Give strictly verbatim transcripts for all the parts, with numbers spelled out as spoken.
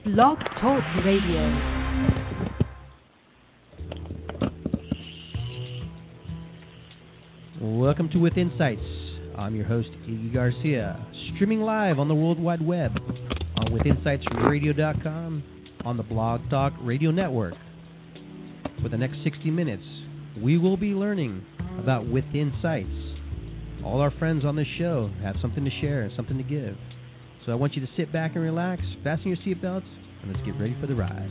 Blog Talk Radio. Welcome to With Insights. I'm your host, Iggy Garcia, streaming live on the World Wide Web, on with insights radio dot com, on the Blog Talk Radio Network. For the next sixty minutes, we will be learning about With Insights. All our friends on this show have something to share, something to give. So I want you to sit back and relax, fasten your seatbelts, and let's get ready for the ride.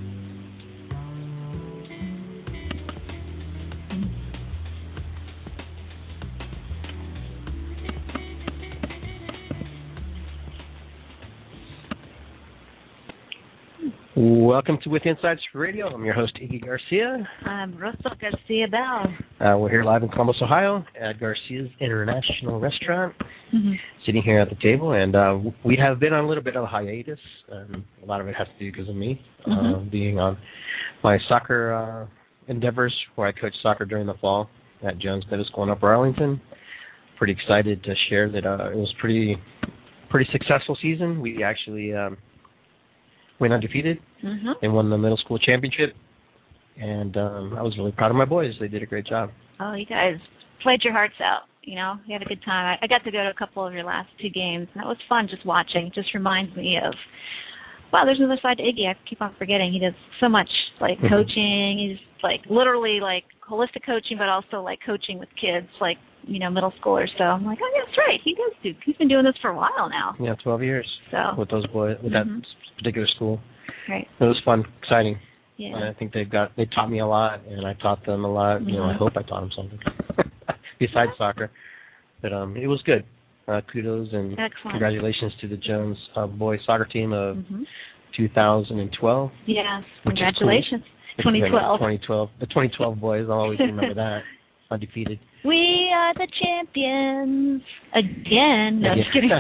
Welcome to With Insights Radio. I'm your host, Iggy Garcia. I'm Rosa Garcia Bell. Uh, we're here live in Columbus, Ohio, at Garcia's International Restaurant, mm-hmm. sitting here at the table. And uh, we have been on a little bit of a hiatus. Um, a lot of it has to do because of me, mm-hmm. uh, being on my soccer uh, endeavors, where I coach soccer during the fall at Jones Middle School in Upper Arlington. Pretty excited to share that uh, it was pretty, pretty successful season. We actually um, went undefeated mm-hmm. and won the middle school championship. And um, I was really proud of my boys. They did a great job. Oh, you guys played your hearts out. You know, you had a good time. I, I got to go to a couple of your last two games, and that was fun just watching. It just reminds me of, wow, there's another side to Iggy. I keep on forgetting. He does so much, like, mm-hmm. coaching. He's, like, literally, like, holistic coaching, but also, like, coaching with kids, like, you know, middle schoolers. So I'm like, oh, yeah, that's right. He does do. He's been doing this for a while now. Yeah, twelve years so with those boys, with mm-hmm. that particular school. Right. It was fun, exciting. Yeah. And I think they've got, they taught me a lot, and I taught them a lot. Mm-hmm. You know, I hope I taught them something besides soccer. But um, it was good. Uh, kudos and Excellent. Congratulations to the Jones uh, boys soccer team of mm-hmm. two thousand twelve. Yes, congratulations. Cool. twenty twelve. twenty twelve. The twenty twelve boys, I'll always remember that. Undefeated. We are the champions again. No, just kidding.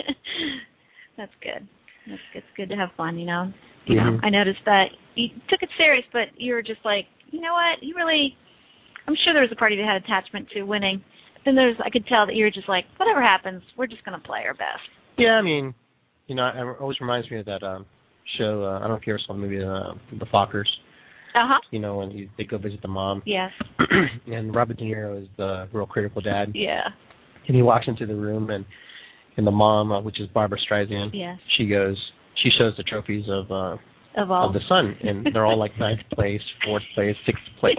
That's good. That's good. It's good to have fun, you know. You mm-hmm. know, I noticed that you took it serious, but you were just like, you know what? You really, I'm sure there was a part of you that had attachment to winning. Then there's, I could tell that you were just like, whatever happens, we're just going to play our best. Yeah, I mean, you know, it always reminds me of that um, show. Uh, I don't know if you ever saw the movie uh, The Fockers. Uh-huh. You know, when you, they go visit the mom. Yes. And Robert De Niro is the real critical dad. Yeah. And he walks into the room, and, and the mom, uh, which is Barbara Streisand, yes. she goes, she shows the trophies of uh, of, all. of the son, and they're all like ninth place, fourth place, sixth place.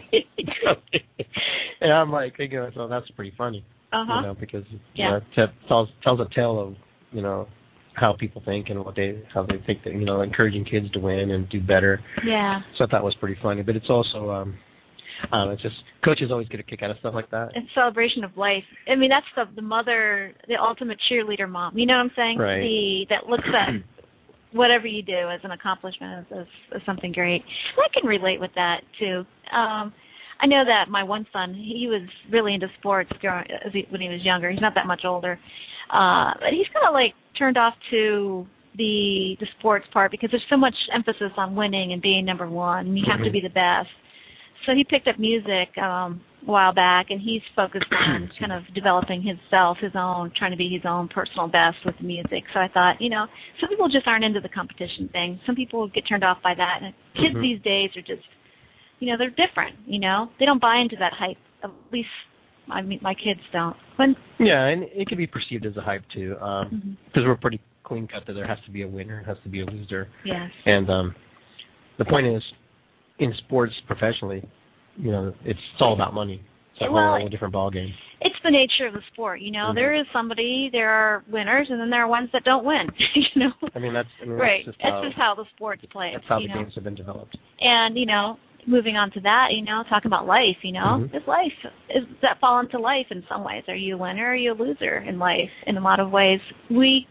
And I'm like, hey, goes, oh, that's pretty funny. Uh-huh. You know, because yeah. you know, t- tells tells a tale of, you know, how people think and what they how they think that, you know, encouraging kids to win and do better. Yeah. So I thought that was pretty funny. But it's also um um it's just coaches always get a kick out of stuff like that. It's celebration of life. I mean, that's the the mother, the ultimate cheerleader mom. You know what I'm saying? Right. The that looks at whatever you do as an accomplishment as, as, as something great. And I can relate with that too. Um I know that my one son, he was really into sports during, as he, when he was younger. He's not that much older. Uh, but he's kind of like turned off to the the sports part because there's so much emphasis on winning and being number one, and you have mm-hmm. to be the best. So he picked up music um, a while back, and he's focused on kind of developing himself, his own, trying to be his own personal best with the music. So I thought, you know, some people just aren't into the competition thing. Some people get turned off by that. And kids mm-hmm. these days are just, you know, they're different, you know. They don't buy into that hype. At least, I mean, my kids don't. When, yeah, and it can be perceived as a hype, too, because um, mm-hmm. we're pretty clean-cut that there has to be a winner, has to be a loser. Yes. And um, the point is, in sports professionally, you know, it's, it's all about money. It's a well, whole different ballgame. It's the nature of the sport, you know. Mm-hmm. There is somebody, there are winners, and then there are ones that don't win, you know. I mean, that's, I mean, right. that's just that's how, just how the sport's played. That's how the know? games have been developed. And, you know, moving on to that, you know, talking about life, you know, mm-hmm. is life, is that fall into life in some ways? Are you a winner or are you a loser in life? In a lot of ways, we,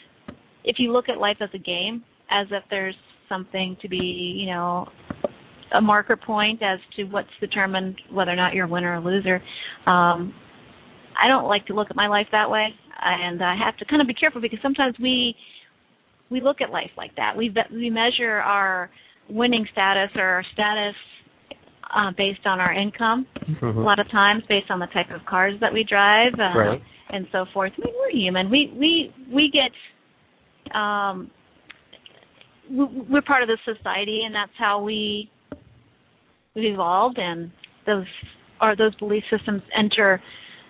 if you look at life as a game, as if there's something to be, you know, a marker point as to what's determined whether or not you're a winner or loser. Um, I don't like to look at my life that way, and I have to kind of be careful because sometimes we we look at life like that. We we measure our winning status or our status uh, based on our income. Mm-hmm. A lot of times, based on the type of cars that we drive, uh, right. and so forth. I mean, we're human. We we we get. Um, we're part of this society, and that's how we we've evolved, and those are those belief systems enter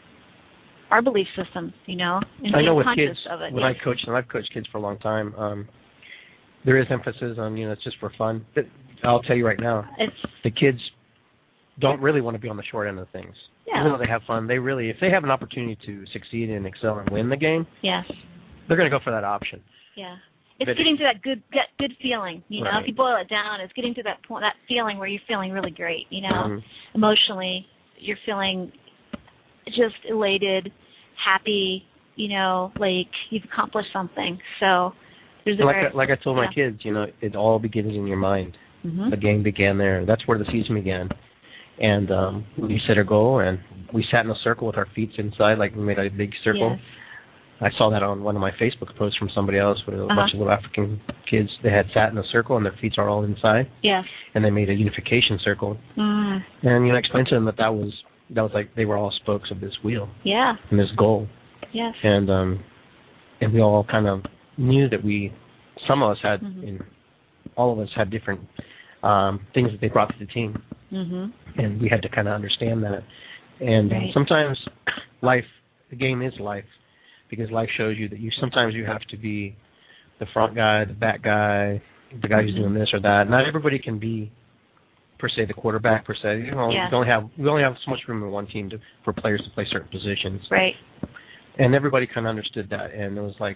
our belief systems, you know. And I know with conscious kids, of it, when yes. I coach, and I've coached kids for a long time, um, there is emphasis on, you know, it's just for fun. But I'll tell you right now, it's the kids don't really want to be on the short end of things. yeah. Even though they have fun, they really, if they have an opportunity to succeed and excel and win the game, Yes. they're going to go for that option. Yeah. It's But getting to that good that good feeling, you know. Right. If you boil it down, it's getting to that point, that feeling where you're feeling really great, you know. Mhm. Emotionally, you're feeling just elated, happy, you know, like you've accomplished something. So there's a Like very, I, like I told my yeah. kids, you know, it all begins in your mind. Mhm. The game began there. That's where the season began. And um, we set a goal, and we sat in a circle with our feet inside, like we made a big circle. Yes. I saw that on one of my Facebook posts from somebody else with a Uh-huh. bunch of little African kids. They had sat in a circle, and their feet are all inside, Yes. and they made a unification circle. Mm. And you know, I explained to them that that was that was like they were all spokes of this wheel Yeah. and this goal. Yes. And um, and we all kind of knew that we, some of us had, Mhm. in, all of us had different um, things that they brought to the team, Mhm. and we had to kind of understand that. And Right. sometimes life, the game is life, because life shows you that you sometimes you have to be the front guy, the back guy, the guy who's Mhm. doing this or that. Not everybody can be per se the quarterback per se. You know, Yeah. we only have we only have so much room in one team to, for players to play certain positions. Right. And everybody kind of understood that, and it was like,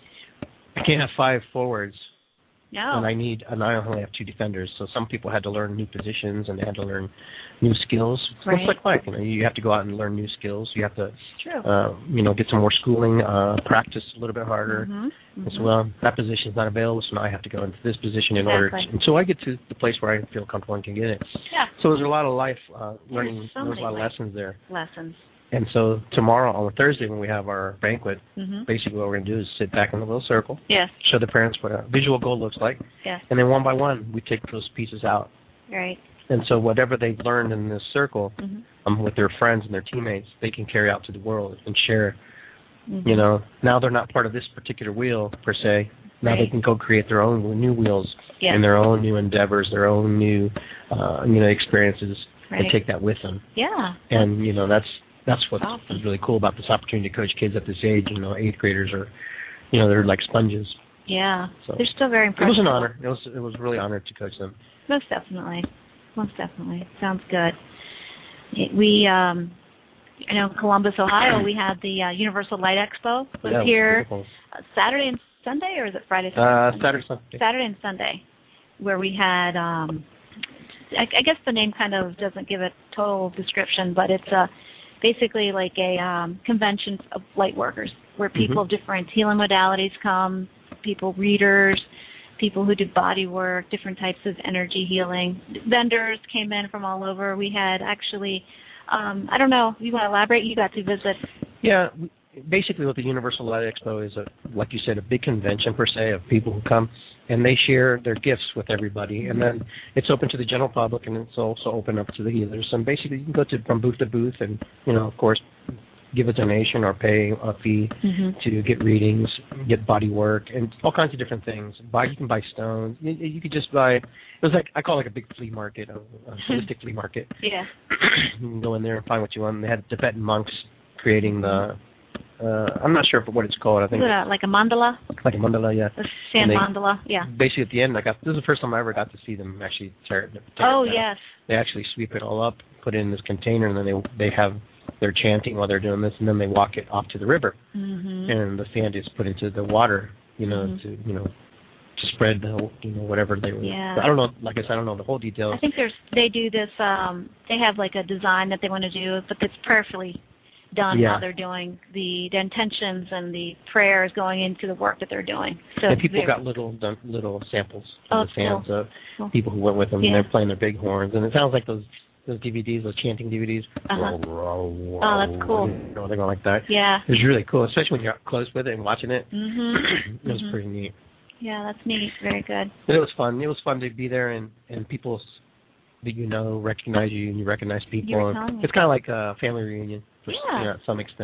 I can't have five forwards, No. and I need, and I only have two defenders. So some people had to learn new positions, and they had to learn new skills. So Right. it's like life, you know, you have to go out and learn new skills. You have to, It's true. uh, you know, get some more schooling, uh, practice a little bit harder. Mhm. And so, Mhm. well, that position's not available, so now I have to go into this position in order. To, Exactly. and so I get to the place where I feel comfortable and can get it. Yeah. So there's a lot of life uh, learning. so There's many a lot of life- lessons there. Lessons. And so tomorrow, on Thursday, when we have our banquet, Mhm. basically what we're going to do is sit back in a little circle, Yes. show the parents what a visual goal looks like, Yes. and then one by one, we take those pieces out. Right. And so whatever they've learned in this circle Mhm. um, with their friends and their teammates, they can carry out to the world and share. Mhm. You know, now they're not part of this particular wheel, per se. Now they Right. can go create their own new wheels Yes. and their own new endeavors, their own new, uh, you know, experiences, Right. and take that with them. Yeah. And, you know, that's that's what's Awesome. really cool about this opportunity to coach kids at this age. You know, eighth graders are, you know, they're like sponges. Yeah. So They're still very it impressive. was an honor. It was it was really honored to coach them. Most definitely. Most definitely. Sounds good. It- We, um, I know in Columbus, Ohio, we had the uh, Universal Light Expo. Was Yeah, it was here beautiful. uh, Saturday and Sunday, or is it Friday? Uh, Sunday? Saturday, Sunday. Saturday and Sunday, where we had, um, I, I guess the name kind of doesn't give a total description, but it's uh, basically like a um, convention of light workers, where people Mhm. of different healing modalities come, people readers, people who do body work, different types of energy healing. Vendors came in from all over. We had actually, um, I don't know, you want to elaborate? You got to visit. Yeah, we- basically what the Universal Light Expo is, a, like you said, a big convention per se of people who come and they share their gifts with everybody, and then it's open to the general public, and it's also open up to the healers. And basically, you can go to from booth to booth, and you know, of course, give a donation or pay a fee Mm-hmm. to get readings, get body work, and all kinds of different things. Buy, you can buy stones. You, you could just buy. It was like I call it like a big flea market, a, a holistic flea market. Yeah. You can go in there and find what you want. They had Tibetan monks creating the. Uh, I'm not sure what it's called. I Is think it a, like a mandala? like a mandala, yeah. A sand And they- mandala? Yeah. Basically, at the end, I got this is the first time I ever got to see them actually tear it. Tear Oh, it down. yes. They actually sweep it all up, put it in this container, and then they they have their chanting while they're doing this, and then they walk it off to the river, Mm-hmm. and the sand is put into the water, you know, Mhm. to you know, to spread the you know whatever they were. Yeah. But I don't know. Like I said, I don't know the whole details. I think there's they do this. Um, they have like a design that they want to do, but it's prayerfully done Yeah. while they're doing the, the intentions and the prayers going into the work that they're doing. So and people very- got little done- little samples Oh, of the sands of Cool. people who went with them, Yeah. and they're playing their big horns, and it sounds like those those D V Ds, those chanting D V Ds. Uh-huh. Oh, that's cool. You know, they're going like that. Yeah. It was really cool, especially when you're up close with it and watching it. Mhm. It was Mhm. pretty neat. Yeah, that's neat. Very good. But it was fun. It was fun to be there, and and people that you know recognize you, and you recognize people. You were And telling me. it's kind of like a family reunion, for, Yeah. you know, to some extent.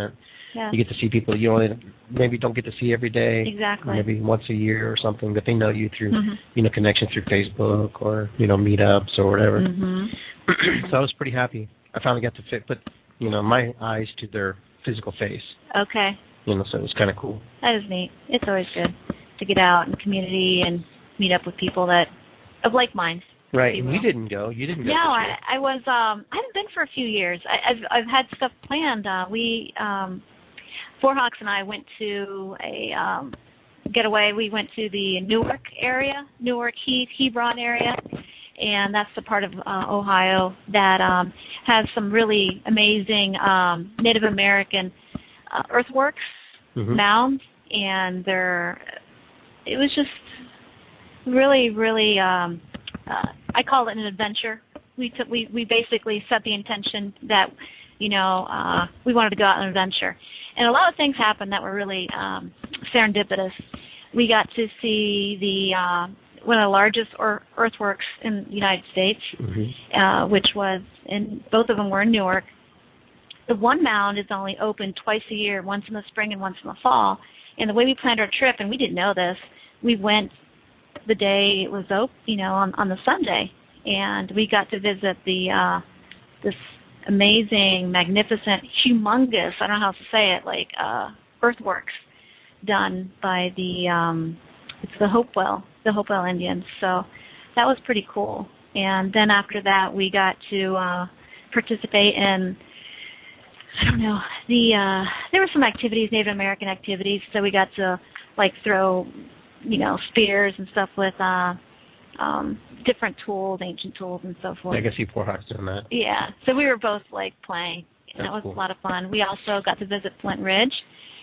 Yeah. You get to see people you know maybe don't get to see every day. Exactly. Maybe once a year or something, but they know you through mm-hmm. you know connection through Facebook or you know meetups or whatever. Mm-hmm. So I was pretty happy. I finally got to fit put you know my eyes to their physical face. Okay. You know, so it was kind of cool. That is neat. It's always good to get out in the community and meet up with people that of like minds. Right. And you didn't go. You didn't go. No, I, I was. Um, I haven't been for a few years. I, I've I've had stuff planned. Uh, we um, Four Hawks and I went to a um, getaway. We went to the Newark area, Newark Heath, Hebron area, and that's the part of uh, Ohio that um, has some really amazing um, Native American uh, earthworks, mm-hmm. mounds, and they're. It was just really, really. Um, uh, I call it an adventure. We took, we we basically set the intention that, you know, uh, we wanted to go out on an adventure, and a lot of things happened that were really um, serendipitous. We got to see the uh, one of the largest or earthworks in the United States, mm-hmm. uh, which was in both of them were in Newark. The one mound is only open twice a year, once in the spring and once in the fall. And the way we planned our trip, and we didn't know this, we went the day it was open, you know, on, on the Sunday, and we got to visit the uh, this amazing, magnificent, humongous, I don't know how to say it, like uh, earthworks done by the um, it's the Hopewell, the Hopewell Indians. So that was pretty cool. And then after that, we got to uh, participate in, I don't know, the uh, there were some activities, Native American activities. So we got to like throw, you know, spears and stuff with uh, um, different tools, ancient tools and so forth. I guess you Four Hawks doing that. Yeah, so we were both like playing, and That's that was cool. a lot of fun. We also got to visit Flint Ridge,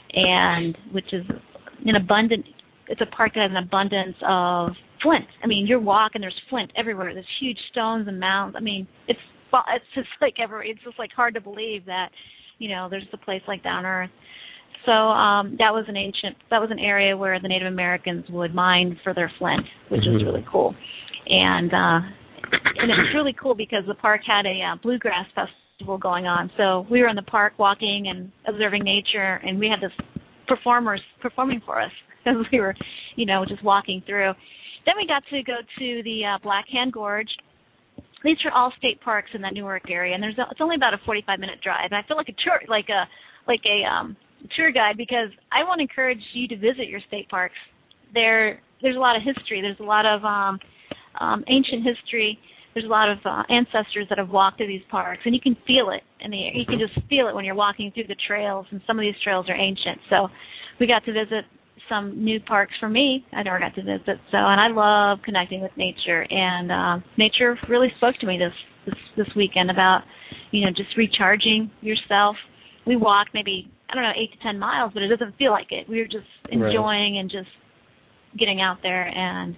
and which is an abundant. It's a park that has an abundance of flint. I mean, you're walking, there's flint everywhere. There's huge stones and mounds. I mean, it's it's just like ever. It's just like hard to believe that, you know, there's a place like that on Earth. So um, that was an ancient, that was an area where the Native Americans would mine for their flint, which mm-hmm. was really cool. And uh, and it was really cool because the park had a uh, bluegrass festival going on. So we were in the park walking and observing nature, and we had this performers performing for us as we were, you know, just walking through. Then we got to go to the uh, Black Hand Gorge. These are all state parks in that Newark area, and there's a, it's only about a forty-five minute drive. And I feel like a tour, like a like a um, tour guide, because I want to encourage you to visit your state parks. There, there's a lot of history. There's a lot of um, um, ancient history. There's a lot of uh, ancestors that have walked through these parks, and you can feel it in the air. You can just feel it when you're walking through the trails, and some of these trails are ancient. So we got to visit some new parks for me. I never got to visit. So, and I love connecting with nature, and uh, nature really spoke to me this, this this weekend about, you know, just recharging yourself. We walked maybe, I don't know, eight to ten miles, but it doesn't feel like it. We were just enjoying right. and just getting out there and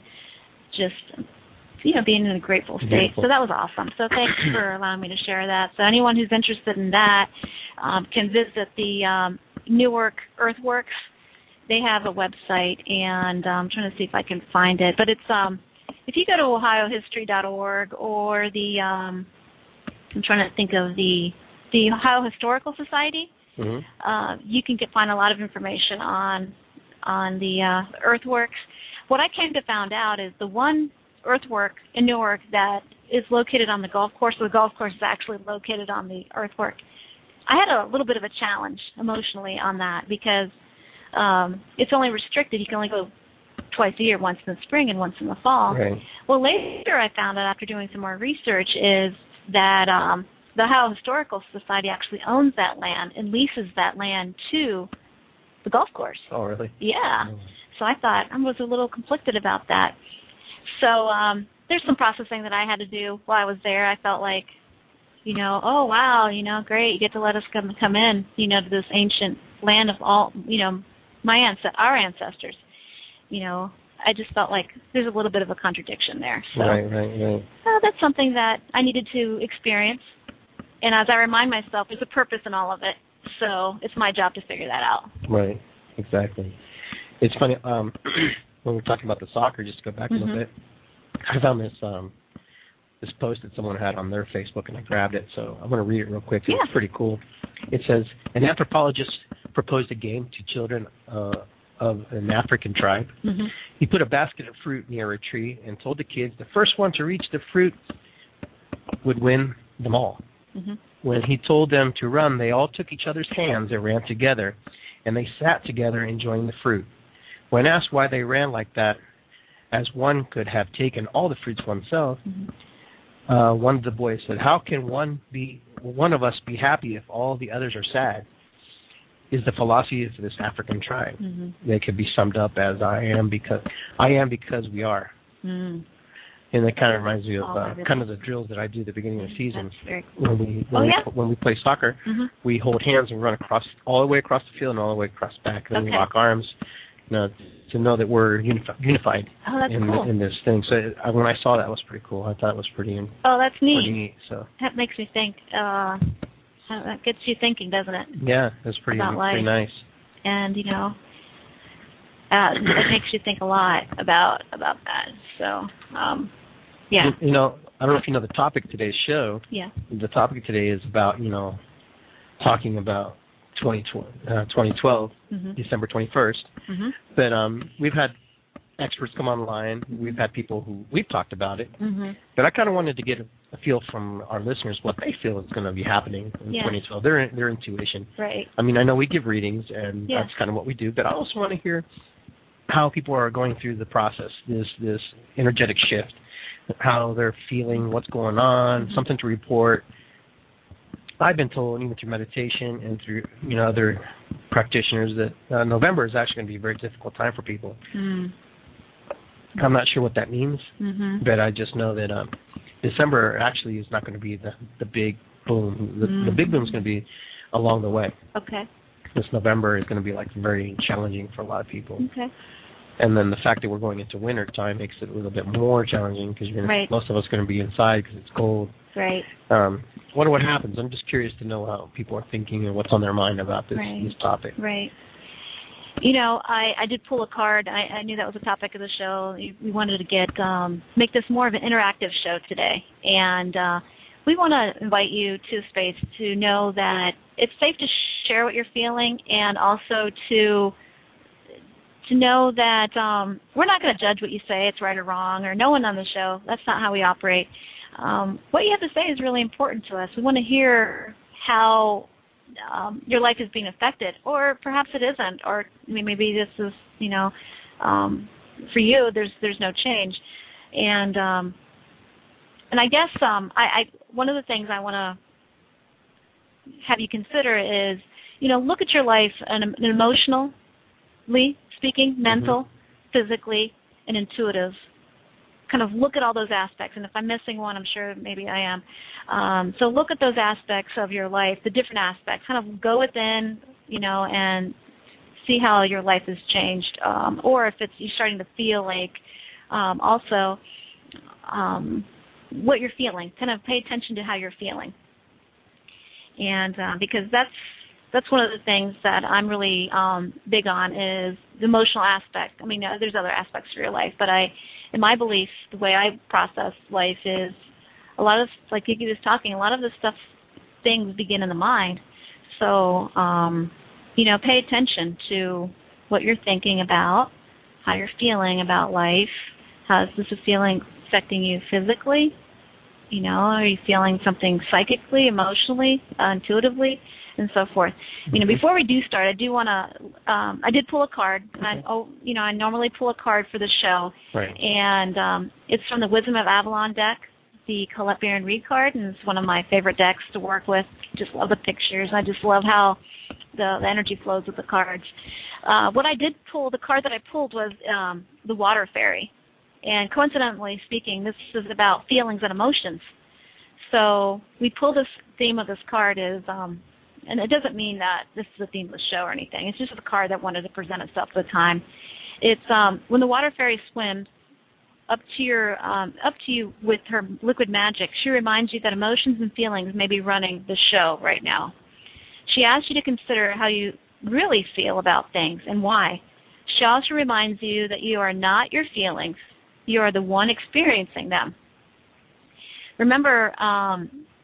just, you know, being in a grateful state. Beautiful. So that was awesome. So thanks for allowing me to share that. So anyone who's interested in that um, can visit the um, Newark Earthworks. They have a website, and uh, I'm trying to see if I can find it. But it's um, if you go to ohio history dot org or the um, I'm trying to think of the the Ohio Historical Society. Mm-hmm. Uh, you can get find a lot of information on on the uh, earthworks. What I came to find out is the one earthwork in Newark that is located on the golf course. So the golf course is actually located on the earthwork. I had a little bit of a challenge emotionally on that because um, it's only restricted. You can only go twice a year, once in the spring and once in the fall. Right. Well, later I found out after doing some more research is that um, the Ohio Historical Society actually owns that land and leases that land to the golf course. Oh, really? Yeah. Oh. So I thought I was a little conflicted about that. So um, there's some processing that I had to do while I was there. I felt like, you know, oh, wow, you know, great. You get to let us come come in, you know, to this ancient land of all, you know, my ancest- our ancestors. You know, I just felt like there's a little bit of a contradiction there. So right, right, right. Uh, that's something that I needed to experience. And as I remind myself, there's a purpose in all of it. So it's my job to figure that out. Right, exactly. It's funny, um, when we're talking about the soccer, just to go back mm-hmm. a little bit, I found this um, this post that someone had on their Facebook, and I grabbed it, so I'm going to read it real quick. Yeah. It's pretty cool. It says, an anthropologist proposed a game to children uh, of an African tribe. Mm-hmm. He put a basket of fruit near a tree and told the kids the first one to reach the fruit would win them all. Mm-hmm. When he told them to run, they all took each other's hands and ran together, and they sat together enjoying the fruit. When asked why they ran like that, as one could have taken all the fruits oneself, Mm-hmm. uh, one of the boys said, "How can one be, one of us be happy if all the others are sad?" Is the philosophy of this African tribe. Mm-hmm. They could be summed up as "I am because I am because we are," Mm. and that kind of reminds me of Oh, uh, really? kind of the drills that I do at the beginning of the season. That's very cool. When we when, Oh, we, yeah? when we play soccer, Mm-hmm. we hold hands and run across all the way across the field and all the way across the back, and then we Okay. lock arms, you know, to know that we're unifi- unified Oh, that's in cool. in this thing. So uh, when I saw that, it was pretty cool. I thought it was pretty Oh, that's pretty neat. neat. So That makes me think. Uh, that gets you thinking, doesn't it? yeah, it was pretty About pretty life. nice. And you know, uh, it makes you think a lot about about that. So, um, yeah, You, you know, I don't know if you know the topic of today's show. yeah. The topic today is about, you know, talking about twenty twelve, Mhm. December twenty-first. Mhm. But um, we've had experts come online. We've had people who we've talked about it. Mhm. But I kind of wanted to get a, a feel from our listeners what they feel is going to be happening in Yeah. twenty twelve. Their their intuition. Right. I mean, I know we give readings, and Yeah. that's kind of what we do. But I also want to hear how people are going through the process, this this energetic shift, how they're feeling, what's going on, Mhm. something to report. I've been told, even through meditation and through you know other practitioners, that uh, November is actually going to be a very difficult time for people. Mm. I'm not sure what that means, Mhm. but I just know that um, December actually is not going to be the the big boom. The, Mm. the big boom is going to be along the way. Okay. This November is going to be like very challenging for a lot of people. Okay. And then the fact that we're going into winter time makes it a little bit more challenging because you're gonna, Right. most of us are going to be inside because it's cold. Right. Um, wonder what happens. I'm just curious to know how people are thinking and what's on their mind about this Right. this topic. Right. You know, I, I did pull a card. I, I knew that was a topic of the show. We wanted to get um, make this more of an interactive show today, and uh, we want to invite you to a space to know that it's safe to share what you're feeling, and also to to know that um, we're not going to judge what you say, it's right or wrong, or no one on the show. That's not how we operate. Um, what you have to say is really important to us. We want to hear how um, your life is being affected, or perhaps it isn't, or I mean, maybe this is, you know, um, for you, there's there's no change, and um, and I guess um, I, I one of the things I want to have you consider is, you know, look at your life and, and emotionally speaking, mental, mm-hmm. physically, and intuitive. Kind of look at all those aspects, and if I'm missing one, I'm sure maybe I am. Um, so look at those aspects of your life, the different aspects. Kind of go within, you know, and see how your life has changed, um, or if it's you're starting to feel like um, also um, what you're feeling. Kind of pay attention to how you're feeling, and uh, because that's that's one of the things that I'm really um, big on is the emotional aspect. I mean, uh, there's other aspects of your life, but I. In my belief, the way I process life is a lot of, like Kiki was talking, a lot of this stuff, things begin in the mind. So, um, you know, pay attention to what you're thinking about, how you're feeling about life. How is this a feeling affecting you physically? You know, are you feeling something psychically, emotionally, uh, intuitively, and so forth. You know, before we do start, I do want to. Um, I did pull a card. Okay. I, oh, you know, I normally pull a card for the show, right. and um, it's from the Wisdom of Avalon deck, the Colette Baron Reed card, and it's one of my favorite decks to work with. Just love the pictures. I just love how the, the energy flows with the cards. Uh, what I did pull, the card that I pulled was um, the Water Fairy, and coincidentally speaking, this is about feelings and emotions. So we pulled this theme of this card is. Um, And it doesn't mean that this is the theme of the show or anything. It's just a card that wanted to present itself at the time. It's um, when the water fairy swims up to your um, up to you with her liquid magic. She reminds you that emotions and feelings may be running the show right now. She asks you to consider how you really feel about things and why. She also reminds you that you are not your feelings. You are the one experiencing them. Remember, um,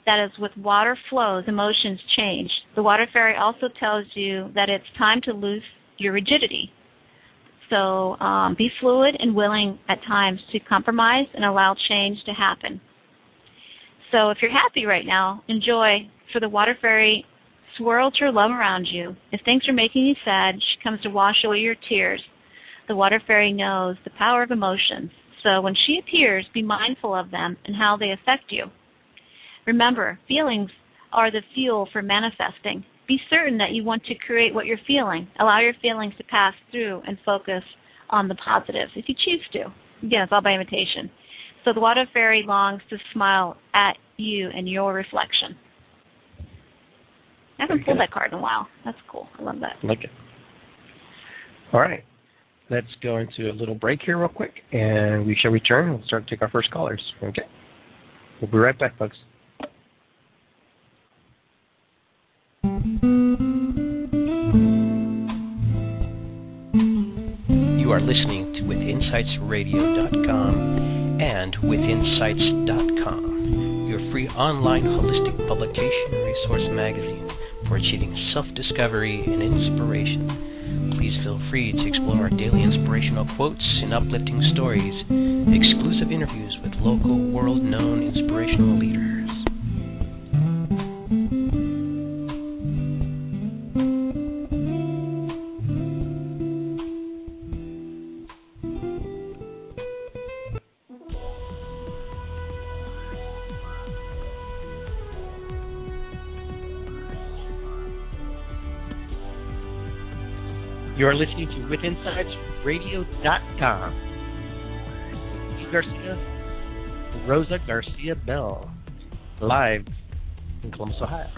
that as with water flows, emotions change. The water fairy also tells you that it's time to lose your rigidity. So um, be fluid and willing at times to compromise and allow change to happen. So if you're happy right now, enjoy, for the water fairy swirls her love around you. If things are making you sad, she comes to wash away your tears. The water fairy knows the power of emotions. So when she appears, be mindful of them and how they affect you. Remember, feelings are the fuel for manifesting. Be certain that you want to create what you're feeling. Allow your feelings to pass through and focus on the positives if you choose to. Again, it's all by imitation. So the water fairy longs to smile at you and your reflection. I haven't pulled that card in a while. That's cool. I love that. I like it. All right. Let's go into a little break here real quick, and we shall return. We'll start to take our first callers. Okay. We'll be right back, folks. You are listening to with insights radio dot com and with insights dot com, your free online holistic publication and resource magazine for achieving self-discovery and inspiration. Please feel free to explore our daily inspirational quotes and uplifting stories, exclusive interviews with local, world-known inspirational leaders. You are listening to with insights radio dot com. Steve Garcia, Rosa Garcia Bell, live in Columbus, Ohio.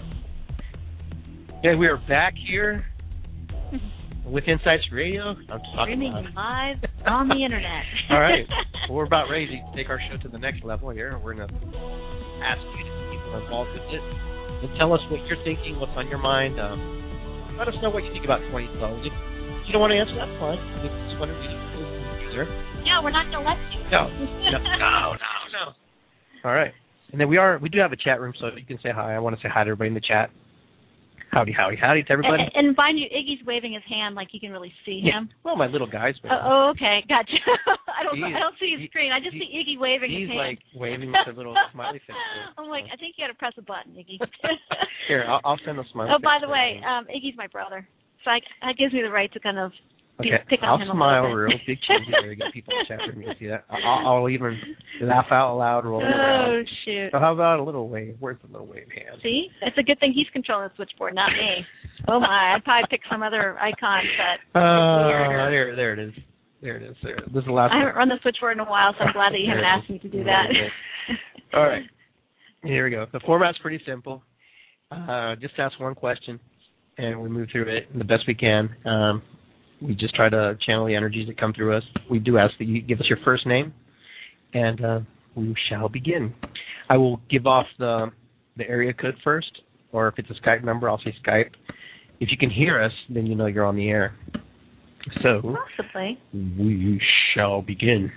Okay, we are back here with Insights Radio. I'm talking Streaming about live on the internet. All right, well, we're about ready to take our show to the next level here. We're going to ask you to be involved with it and tell us what you're thinking, what's on your mind. Um, let us know what you think about twenty twelve. If you don't want to answer, that's fine. If you just want to read it to the user. Yeah, we're not going to let you. No. no, no, no, no. All right. And then we are we do have a chat room, so you can say hi. I want to say hi to everybody in the chat. Howdy, howdy, howdy to everybody. And, and mind you, Iggy's waving his hand like you can really see yeah. him. Well, my little guy's been. Uh, oh, okay, gotcha. I don't he's, I don't see his he, screen. I just he, see Iggy waving his hand. He's like waving with a little smiley face. I'm like, I think you got to press a button, Iggy. Here, I'll, I'll send a smiley oh, face. Oh, by the way, um, Iggy's my brother, so I, that gives me the right to kind of okay. pick on I'll him smile a little bit. real big cheesy there to get people in the chat room to see that. I'll, I'll even laugh out loud, roll around. Oh, shoot. So how about a little wave? Where's the little wave hand? See? It's a good thing he's controlling the switchboard, not me. Oh, my. I'd probably pick some other icon, but uh, there, there it is. There it is. There. This is the last I haven't one. run the switchboard in a while, so I'm glad that you haven't asked me to do that. All right. Here we go. The format's pretty simple. Uh, just ask one question, and we move through it the best we can. Um, we just try to channel the energies that come through us. We do ask that you give us your first name, and uh, we shall begin. I will give off the the area code first, or if it's a Skype number, I'll say Skype. If you can hear us, then you know you're on the air. So, possibly. We shall begin.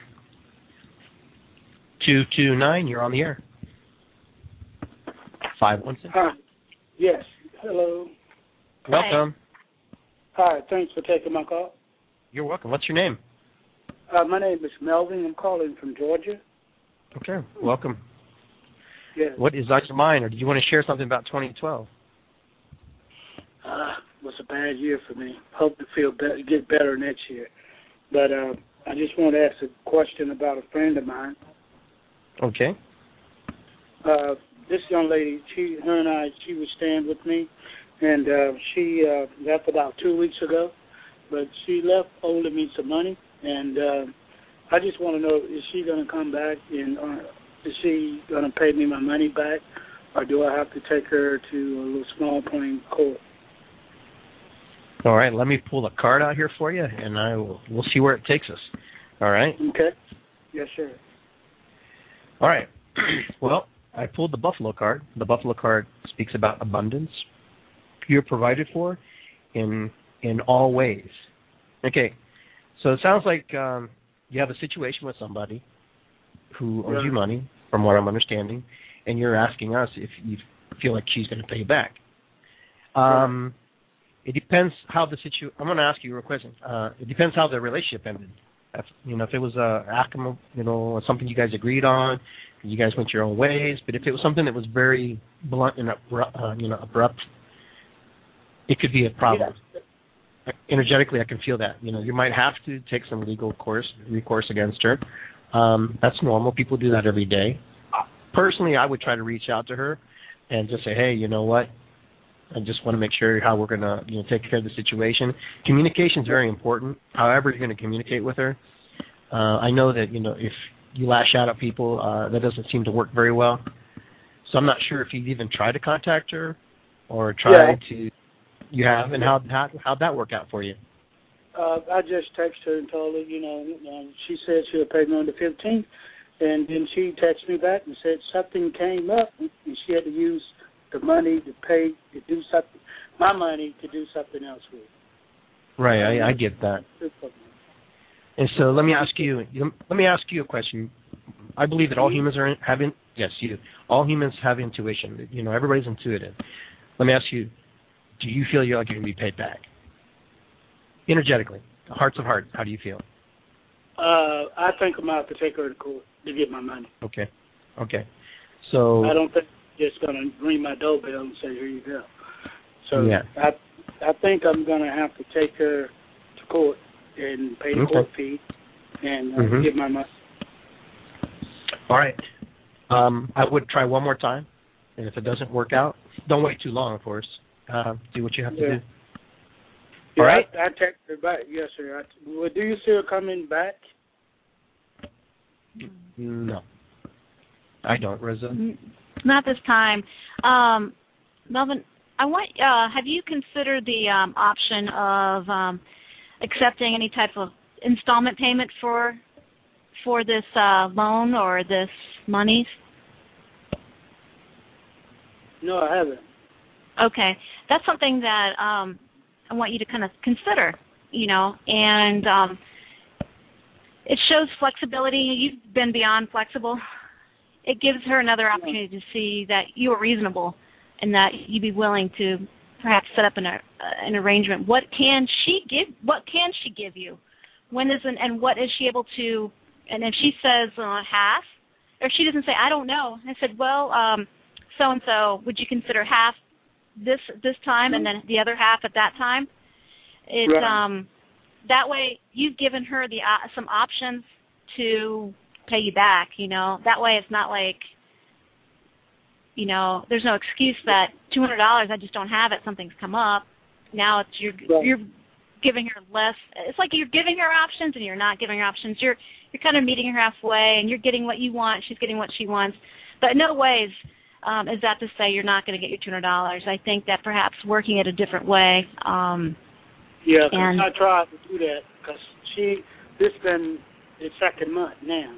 two two nine, you're on the air. five one six. Hi. Yes. Hello. Welcome. Hi. Thanks for taking my call. You're welcome. What's your name? Uh, my name is Melvin. I'm calling from Georgia. Okay. Welcome. Yes. What is on your mind, or do you want to share something about twenty twelve? Uh, it was a bad year for me. Hope to feel better, get better next year. But uh, I just want to ask a question about a friend of mine. Okay. Uh, this young lady, she, her and I, she was staying with me, and uh, she uh, left about two weeks ago. But she left owing me some money, and uh, I just want to know, is she going to come back, and uh, is she going to pay me my money back, or do I have to take her to a little small claim court? All right, let me pull a card out here for you, and I will. We'll see where it takes us. All right. Okay. Yes, sir. All right. Well, I pulled the Buffalo card. The Buffalo card speaks about abundance. You're provided for in in all ways. Okay. So it sounds like um, you have a situation with somebody who owes Right. you money, from what I'm understanding, and you're asking us if you feel like she's going to pay you back. Um, it depends how the situ. I'm going to ask you a real question. Uh, it depends how the relationship ended. If, you know, if it was a uh, you know, something you guys agreed on, you guys went your own ways. But if it was something that was very blunt and abrupt, uh, you know, abrupt, it could be a problem. Yeah. Energetically, I can feel that. You know, you might have to take some legal course recourse against her. Um, that's normal. People do that every day. Personally, I would try to reach out to her and just say, hey, you know what? I just want to make sure how we're going to, you know, take care of the situation. Communication is very important. However you're going to communicate with her. Uh, I know that, you know, if you lash out at people, uh, that doesn't seem to work very well. So I'm not sure if you've even tried to contact her or tried yeah. to. You have, and how how how'd that work out for you? Uh, I just texted her and told her, you know, um, she said she'll pay me on the fifteenth, and then she texted me back and said something came up, and she had to use the money to pay to do something, my money to do something else with. Right, I, I get that. And so let me ask you, let me ask you a question. I believe that all humans are having, yes, you, all humans have intuition. You know, everybody's intuitive. Let me ask you, do you feel you're like you're going to be paid back? Energetically, hearts of hearts, how do you feel? Uh, I think I'm out to take her to court to get my money. Okay, okay. So I don't think it's going to ring my doorbell and say, here you go. So yeah. I I think I'm going to have to take her to court and pay the okay. court fee and uh, mm-hmm. get my money. All right. Um, I would try one more time, and if it doesn't work out, don't wait too long, of course. Uh, do what you have to yeah. do. Yeah, All right? I, I text her back. Yes, sir. I, well, do you see her coming back? No. I don't, Rosa. Not this time. Um, Melvin, I want. Uh, have you considered the um, option of um, accepting any type of installment payment for for this uh, loan or this money? No, I haven't. Okay, that's something that um, I want you to kind of consider, you know, and um, it shows flexibility. You've been beyond flexible. It gives her another opportunity to see that you are reasonable and that you'd be willing to perhaps set up an, uh, an arrangement. What can she give? What can she give you? When is an, and what is she able to? And if she says uh, half, or if she doesn't say, I don't know. I said, well, um, so and so, would you consider half this this time and then the other half at that time? It's right. um that way you've given her the uh, some options to pay you back, you know. That way it's not like, you know, there's no excuse that two hundred dollars I just don't have it, something's come up. Now it's you're right. you're giving her less. It's like you're giving her options and you're not giving her options. You're you're kind of meeting her halfway and you're getting what you want, she's getting what she wants. But in no ways Um, is that to say you're not going to get your two hundred dollars? I think that perhaps working it a different way. Um, yeah, cause and I tried to do that because she, this been the second month now.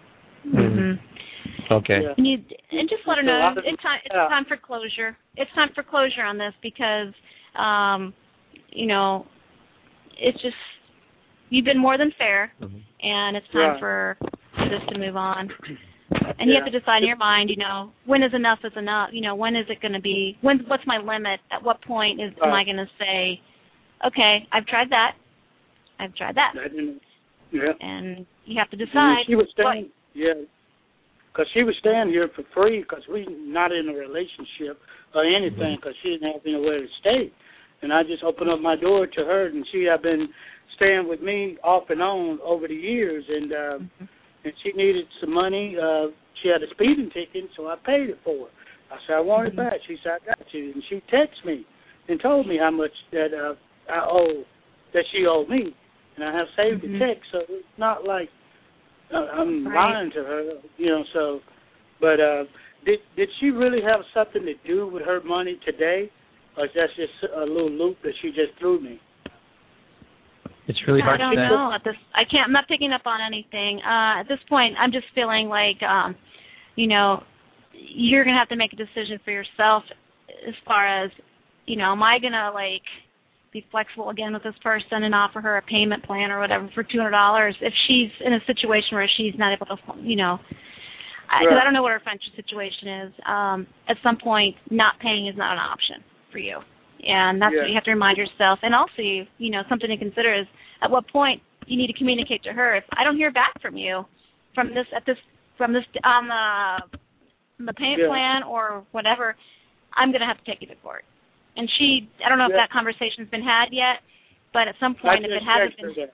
Mm-hmm. Okay. Yeah. And, you, and just let her know it's time, it's yeah. time for closure. It's time for closure on this because, um, you know, it's just, you've been more than fair, mm-hmm. and it's time right. for this to move on. And yeah. you have to decide in your mind, you know, when is enough is enough? You know, when is it going to be? When? What's my limit? At what point is right. am I going to say, okay, I've tried that, I've tried that, yeah. and you have to decide. She was staying, what, yeah, because she was staying here for free because we're not in a relationship or anything because she didn't have anywhere to stay, and I just opened up my door to her, and she had been staying with me off and on over the years, and. Uh, mm-hmm. And she needed some money. Uh, she had a speeding ticket, so I paid it for her. I said, I want it back. She said, I got you. And she texted me and told me how much that uh, I owe, that she owed me. And I have saved mm-hmm. the text, so it's not like uh, I'm right. lying to her, you know. So, but uh, did did she really have something to do with her money today, or is that just a little loop that she just threw me? It's really hard I don't to know. At this, I can't. I'm not picking up on anything. Uh, at this point, I'm just feeling like, um, you know, you're gonna have to make a decision for yourself as far as, you know, am I gonna like be flexible again with this person and offer her a payment plan or whatever for two hundred dollars if she's in a situation where she's not able to, you know. I, right. I don't know what our financial situation is. Um, at some point, not paying is not an option for you, and that's yeah. what you have to remind yourself. And also, you know, something to consider is at what point you need to communicate to her. If I don't hear back from you from this at this from this on the on the payment yeah. plan or whatever, I'm going to have to take you to court. And she, I don't know yeah. if that conversation's been had yet, but at some point, I if it just hasn't texted been, her.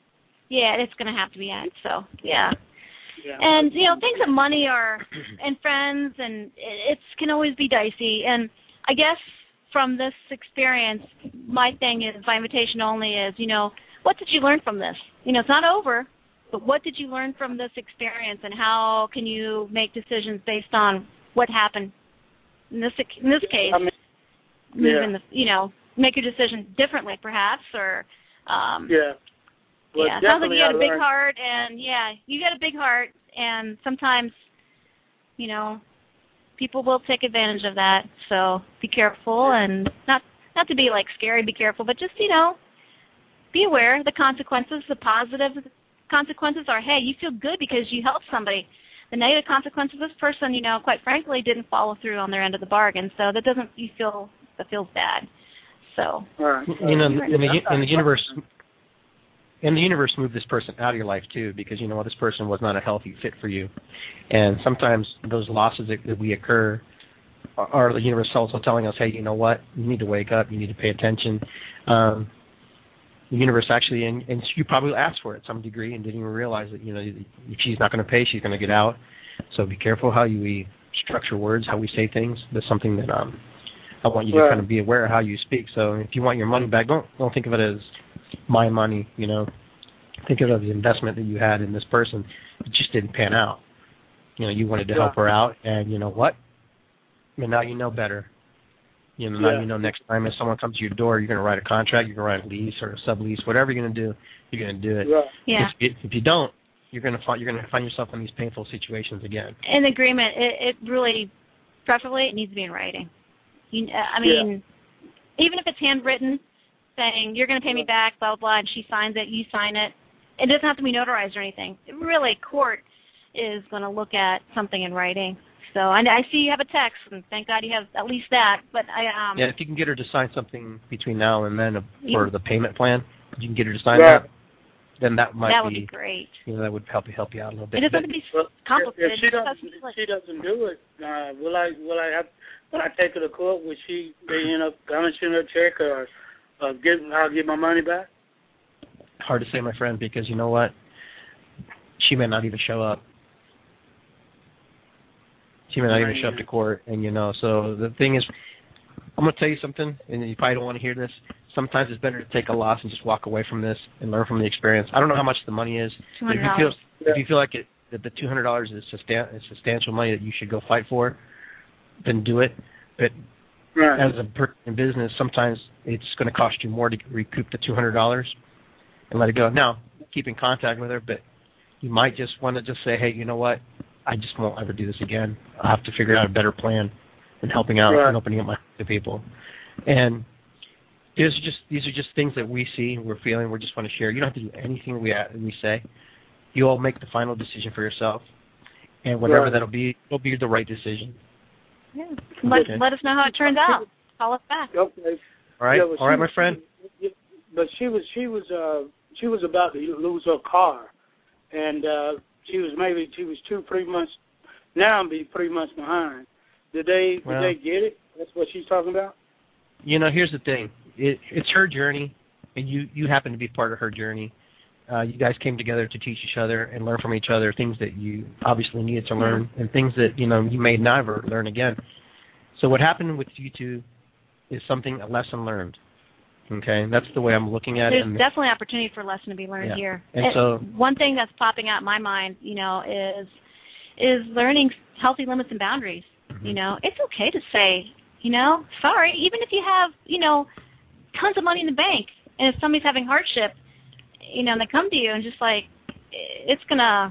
yeah, it's going to have to be had. So yeah. Yeah. And, you know, things of money are, and friends, and it can always be dicey. And I guess from this experience, my thing is, my invitation only is, you know, what did you learn from this? You know, it's not over, but what did you learn from this experience, and how can you make decisions based on what happened? In this in this case, I mean, moving yeah. the, you know, make your decision differently, perhaps, or um, yeah. Well, yeah, it sounds like you I got a big learned, heart, and yeah, you got a big heart, and sometimes, you know, people will take advantage of that. So be careful, and not not to be like scary, be careful, but just, you know, be aware of the consequences. The positive consequences are, hey, you feel good because you helped somebody. The negative consequences, this person, you know, quite frankly, didn't follow through on their end of the bargain. So that doesn't, you feel, that feels bad. So, right. You know, in the, in the universe. And the universe moved this person out of your life, too, because, you know, this person was not a healthy fit for you. And sometimes those losses that, that we occur are the universe also telling us, hey, you know what, you need to wake up, you need to pay attention. Um, the universe actually, and, and you probably asked for it to some degree and didn't even realize that, you know, if she's not going to pay, she's going to get out. So be careful how you we structure words, how we say things. That's something that um, I want you to right. kind of be aware of how you speak. So if you want your money back, don't don't think of it as my money, you know. Think of it as the investment that you had in this person. It just didn't pan out. You know, you wanted to yeah. help her out, and you know what? And now you know better. You know, yeah. now you know next time if someone comes to your door, you're going to write a contract, you're going to write a lease or a sublease, whatever you're going to do, you're going to do it. Right. Yeah. If, if you don't, you're going to find you're going to find yourself in these painful situations again. In agreement, it, it really, preferably, it needs to be in writing. You, I mean, yeah. even if it's handwritten, saying you're going to pay me back, blah, blah, blah, and she signs it, you sign it. It doesn't have to be notarized or anything. Really, court is going to look at something in writing. So I, I see you have a text, and thank God you have at least that. But I um yeah, if you can get her to sign something between now and then for yeah. the payment plan, you can get her to sign right. that. Then that might that would be, be great. You know, that would help you help you out a little bit. It doesn't have to be well, complicated. If she doesn't, if she doesn't do it, uh, will I will I have will I take her to court? Will she they end up garnishing her check or uh, get I'll get my money back? Hard to say, my friend, because you know what? She may not even show up. She may not even show up to court, and you know. So the thing is, I'm going to tell you something, and you probably don't want to hear this. Sometimes it's better to take a loss and just walk away from this and learn from the experience. I don't know how much the money is. two But hundred if you dollars. feel if you feel like it, that the two hundred dollars is sustain, is substantial money that you should go fight for, then do it. But right. as a person in business, sometimes it's going to cost you more to recoup the two hundred dollars and let it go. Now, keep in contact with her, but you might just want to just say, hey, you know what? I just won't ever do this again. I'll have to figure out a better plan than helping out right. and opening up my to people. And these are just these are just things that we see, we're feeling, we just want to share. You don't have to do anything we we say. You all make the final decision for yourself, and whatever right. that'll be, it'll be the right decision. Yeah. Let, okay. let us know how it turns out. Call us back. Okay. All right, yeah, well, all right, was, my friend. But she was she was uh she was about to lose her car, and uh, she was maybe she was two three months now and be three months behind. Did they well, did they get it? That's what she's talking about. You know, here's the thing. It, it's her journey, and you, you happen to be part of her journey. Uh, you guys came together to teach each other and learn from each other things that you obviously needed to learn and things that, you know, you may never learn again. So what happened with you two is something, a lesson learned. Okay? That's the way I'm looking at There's it. There's definitely opportunity for a lesson to be learned yeah. here. And it, so one thing that's popping out in my mind, you know, is is learning healthy limits and boundaries. Mm-hmm. You know, it's okay to say, you know, sorry, even if you have, you know, tons of money in the bank, and if somebody's having hardship, you know, and they come to you and just like, it's going to,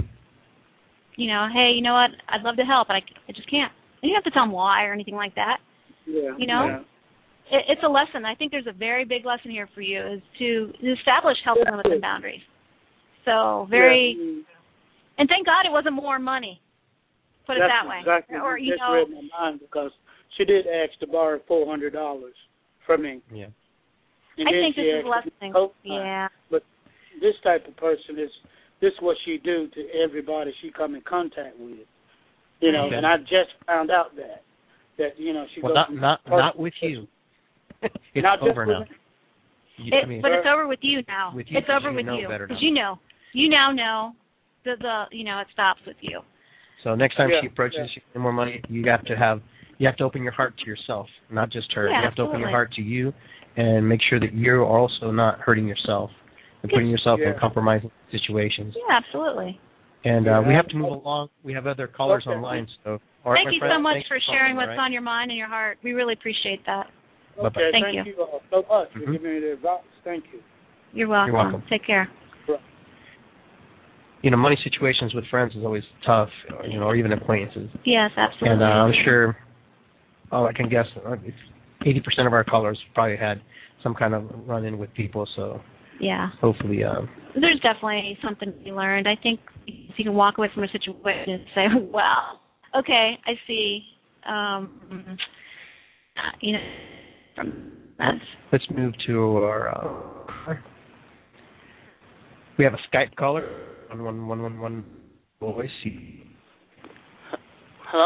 you know, hey, you know what, I'd love to help, but I, I just can't. And you don't have to tell them why or anything like that. Yeah. You know, yeah. it, it's a lesson. I think there's a very big lesson here for you is to establish healthy yeah. limits and boundaries. So very, yeah. and thank God it wasn't more money. Put it That's that way. Exactly. Or you just know, read my mind because she did ask to borrow four hundred dollars from me. Yeah. And I then think she this is asked less me than to co- yeah. But this type of person is this is what she do to everybody she come in contact with. You know, Okay. and I just found out that that you know she Well, goes not from not person not with to you. person. It's Not just over with now. me. You, It, I mean, but it's over with you now. With you, it's 'cause over you with know you better now. you know. You now know the the you know it stops with you. so next time Yeah, she approaches yeah. you for more money, you have to have you have to open your heart to yourself, not just her. Yeah, you have to open your absolutely. heart to you, and make sure that you're also not hurting yourself and putting yourself Yeah. in compromising situations. Yeah, absolutely. And uh, Yeah. we have to move along. We have other callers Okay. online, so all right, Thank my you friend, so much thanks for calling, sharing all what's right? on your mind and your heart. We really appreciate that. Bye-bye. Okay, Thank thank you. you all so much for Mhm. giving me the advice. Thank you. You're welcome. You're welcome. Take care. You know, money situations with friends is always tough, or, you know, or even acquaintances. Yes, absolutely. And uh, I'm sure, oh, I can guess, uh, it's eighty percent of our callers probably had some kind of run-in with people, so yeah. hopefully, uh, There's definitely something to be learned. I think if you can walk away from a situation and say, well, okay, I see, um, you know, from that. let's move to our, uh, we have a Skype caller, one one one one one voice. Hello?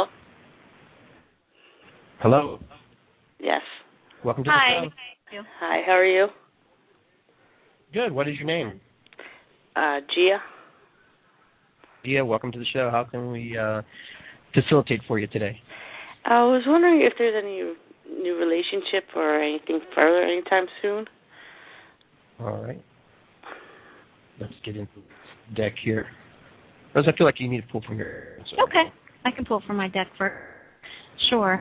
Hello, Yes. welcome to Hi. the show. Hi, how are you? Good, what is your name? Uh, Gia? Dia, welcome to the show. How can we uh, facilitate for you today? I was wondering if there's any new relationship or anything further anytime soon. All right. Let's get into the deck here. Rose, I feel like you need to pull from your... so- Okay. I can pull from my deck for sure.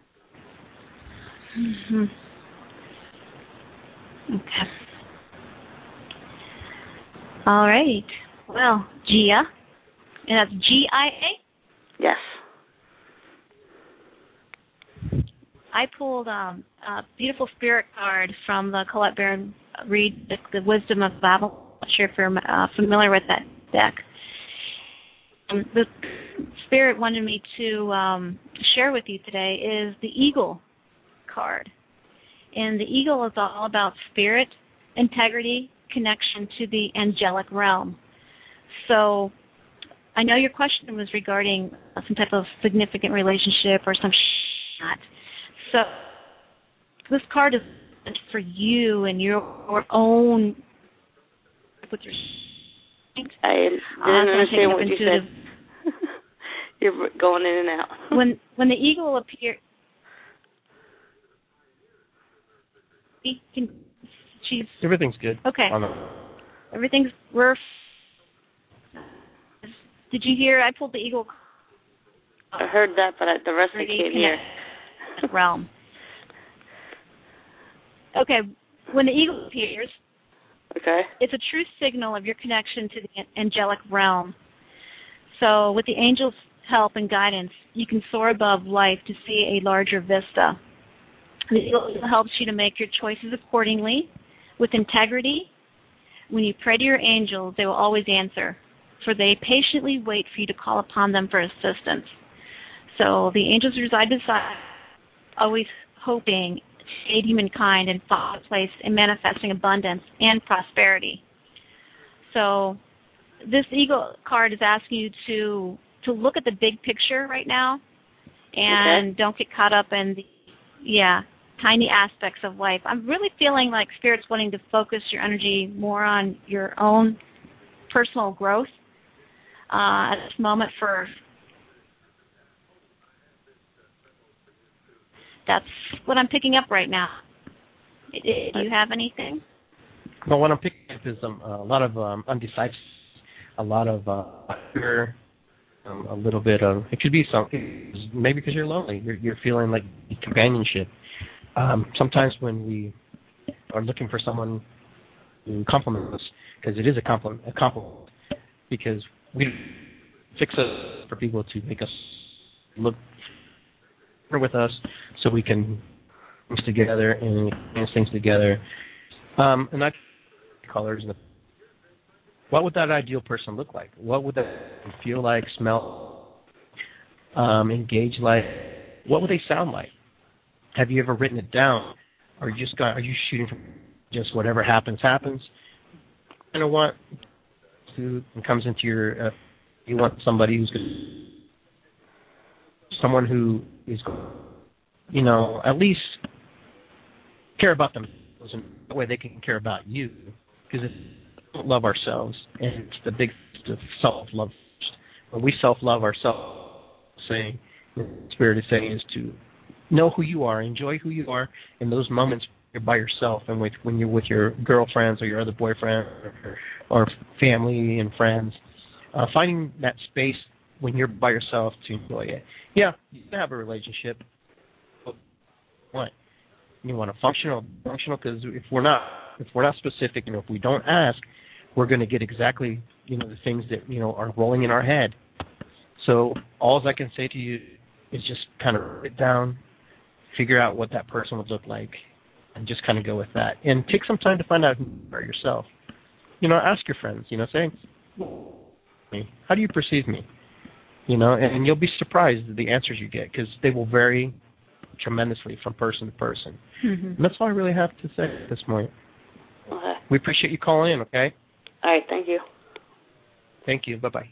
Mm-hmm. Okay. All right. Well, Gia, and that's G I A. Yes. I pulled um, a beautiful spirit card from the Colette Baron read, the, the Wisdom of Babel. I'm not sure if you're uh, familiar with that deck. Um, the spirit wanted me to um, share with you today is the Eagle card. And the Eagle is all about spirit, integrity, connection to the angelic realm. So I know your question was regarding some type of significant relationship or some shit. So this card is for you and your own with your I didn't uh, so understand what you intuitive. said. You're going in and out. when when the eagle appears, he can, she's Everything's good. okay. On the, Everything's we're. Did you hear? I pulled the eagle. I heard that, but I, the rest I Pretty can't hear. connect- realm. Okay, when the eagle appears, Okay. it's a true signal of your connection to the angelic realm. So with the angels' help and guidance, you can soar above life to see a larger vista. The eagle helps you to make your choices accordingly, with integrity. When you pray to your angels, they will always answer, for they patiently wait for you to call upon them for assistance. So the angels reside beside, always hoping to aid humankind and find a place in manifesting abundance and prosperity. So this eagle card is asking you to to look at the big picture right now, and Okay. don't get caught up in the yeah tiny aspects of life. I'm really feeling like Spirit's wanting to focus your energy more on your own personal growth uh, at this moment. For that's what I'm picking up right now. Do you have anything? well, what I'm picking up is um, a lot of um, undecisive, a lot of uh, fear, um, a little bit of, it could be something, maybe because you're lonely, you're, you're feeling like companionship. Um, sometimes when we are looking for someone to compliment us, because it is a compliment, a compliment, because we fix us for people to make us look with us, so we can things together and experience things together. Um, and I colors. What would that ideal person look like? What would that feel like, smell? um, engage like, what would they sound like? Have you ever written it down? Or you just got, are you shooting from just whatever happens, happens? You know what? Who comes into your, uh, you want somebody who's good, someone who is, you know, at least care about themselves, and that way they can care about you. Because if we don't love ourselves, and it's the big self-love. When we self-love ourselves, saying, the Spirit is saying is to know who you are, enjoy who you are in those moments you're by yourself, and with, when you're with your girlfriends or your other boyfriend or, or family and friends, uh, finding that space when you're by yourself to enjoy it. Yeah, you can have a relationship. What? You want a functional, functional? Because if we're not, if we're not specific, you know, if we don't ask, we're going to get exactly, you know, the things that, you know, are rolling in our head. So all I can say to you is just kind of write it down, figure out what that person would look like, and just kind of go with that. And take some time to find out who you are yourself. You know, ask your friends, you know, say, how do you perceive me? You know, and, and you'll be surprised at the answers you get, because they will vary tremendously from person to person. Mm-hmm. And that's all I really have to say at this point. Okay. We appreciate you calling in, okay? All right, thank you. Thank you. Bye-bye.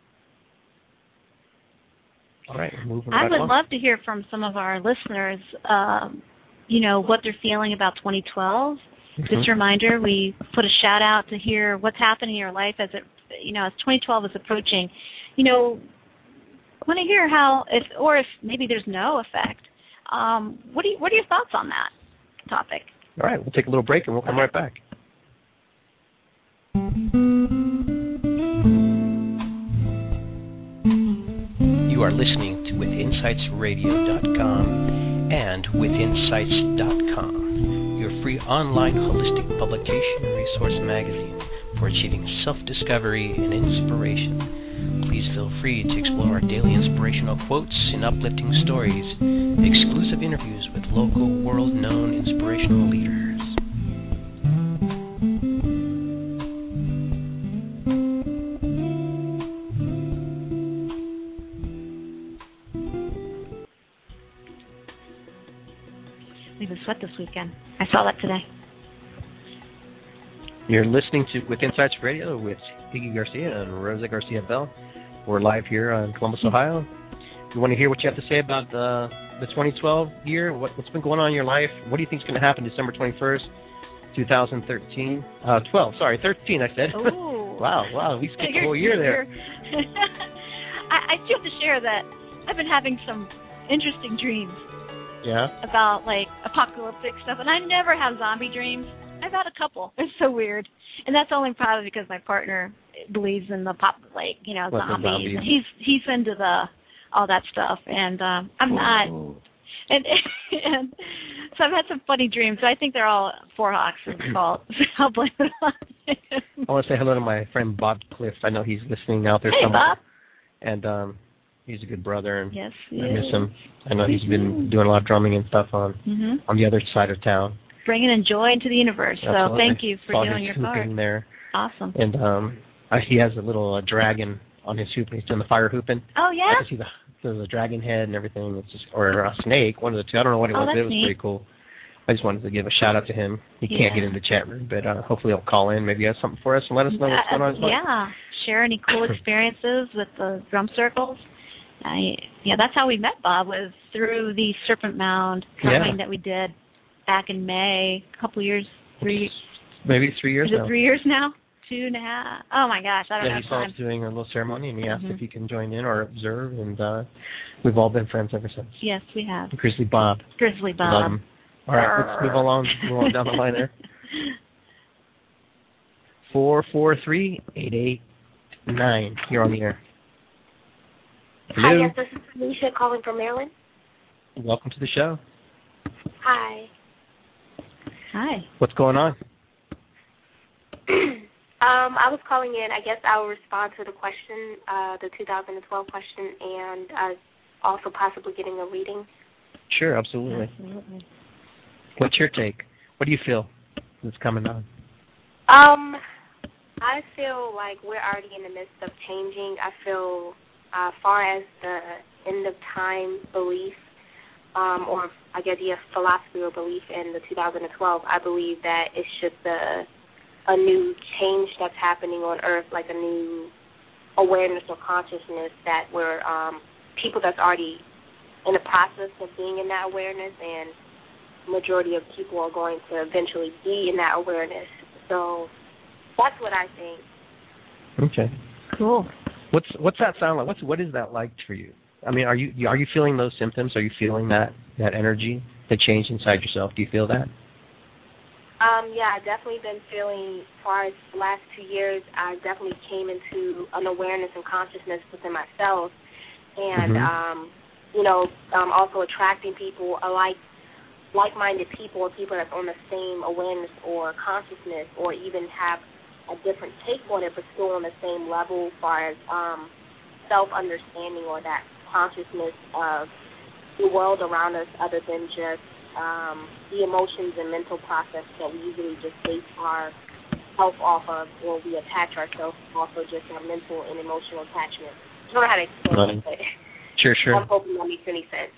All right, moving I right would along. love to hear from some of our listeners, um, you know, what they're feeling about twenty twelve. Mm-hmm. Just a reminder, we put a shout out to hear what's happening in your life as it, you know, as twenty twelve is approaching. You know, want to hear how, if or if maybe there's no effect. Um, what do you, what are your thoughts on that topic? All right, we'll take a little break and we'll come right back. You are listening to with insights radio dot com and with insights dot com, your free online holistic publication and resource magazine for achieving self-discovery and inspiration. Please feel free to explore our daily inspirational quotes and uplifting stories, exclusive interviews with local, world-known inspirational leaders. We have a sweat this weekend. I saw that today. You're listening to With Insights Radio with Iggy Garcia and Rosa Garcia Bell. We're live here in Columbus, Ohio. If you want to hear what you have to say about the, the twenty twelve year, what, what's been going on in your life, what do you think is going to happen December twenty-first, twenty thirteen? Uh, twelve, sorry, thirteen I said. Ooh. wow, wow, we skipped the whole year there. I, I do have to share that I've been having some interesting dreams. Yeah? About, like, apocalyptic stuff, and I never have zombie dreams. I've had a couple. It's so weird. And that's only probably because my partner believes in the pop, like, you know, What, zombies. the zombies? And he's he's into the all that stuff, and um, I'm not. Ooh. And, and so I've had some funny dreams. So I think they're all Four Hawks' fault. So I'll blame it on him. I want to say hello to my friend Bob Cliff. I know he's listening out there Hey, somewhere. Bob. And um, he's a good brother, and Yes, I he miss is. him. I know he's been doing a lot of drumming and stuff on Mm-hmm. on the other side of town. Bringing in joy into the universe. So Absolutely. thank you for Saw doing his your part. hooping there. Awesome. And um, I, he has a little uh, dragon on his hoop. He's doing the fire hooping. Oh, yeah? I can see the there's a dragon head and everything. It's just or a snake, one of the two. I don't know what it Oh, was. that's It was neat. pretty cool. I just wanted to give a shout out to him. He Yeah. can't get in the chat room, but uh, hopefully he'll call in. Maybe he has something for us and let us know what's Uh, going on. in his life. yeah. Share any cool experiences with the drum circles. I, yeah, that's how we met Bob, was through the Serpent Mound drumming Yeah. that we did back in May, a couple years, three, Maybe three years is it now. three years now? Two and a half. Oh, my gosh, I don't Yeah, have he saw time. us doing a little ceremony, and he asked Mhm. if he can join in or observe, and uh, we've all been friends ever since. Yes, we have. Grizzly Bob. Grizzly Love Bob. him. All right, let's move along, move on down the line there. Four four three eight eight nine. You're on the air. Hello. Hi, yes, this is Alicia calling from Maryland. Welcome to the show. Hi. Hi. What's going on? um, I was calling in. I guess I will respond to the question, uh, the two thousand twelve question, and uh, also possibly getting a reading. Sure, absolutely. Absolutely. What's your take? What do you feel is coming on? Um, I feel like we're already in the midst of changing. I feel uh, far as the end of time belief, um, or I guess yeah, philosophy or belief in the two thousand twelve, I believe that it's just a a new change that's happening on Earth, like a new awareness or consciousness that we're um, people that's already in the process of being in that awareness, and majority of people are going to eventually be in that awareness. So that's what I think. Okay. Cool. What's what's that sound like? What's what is that like for you? I mean, are you are you feeling those symptoms? Are you feeling that that energy, the change inside yourself? Do you feel that? Um, yeah, I've definitely been feeling, as far as the last two years, I definitely came into an awareness and consciousness within myself, and, mm-hmm. um, you know, um, also attracting people alike, like-minded people or people that's on the same awareness or consciousness, or even have a different take on it but still on the same level as far as um, self-understanding or that consciousness of the world around us, other than just Um, the emotions and mental process that we usually just base our health off of, or we attach ourselves off of just our mental and emotional attachment. I don't know how to explain right. it, but sure, sure. I'm hoping that makes any sense.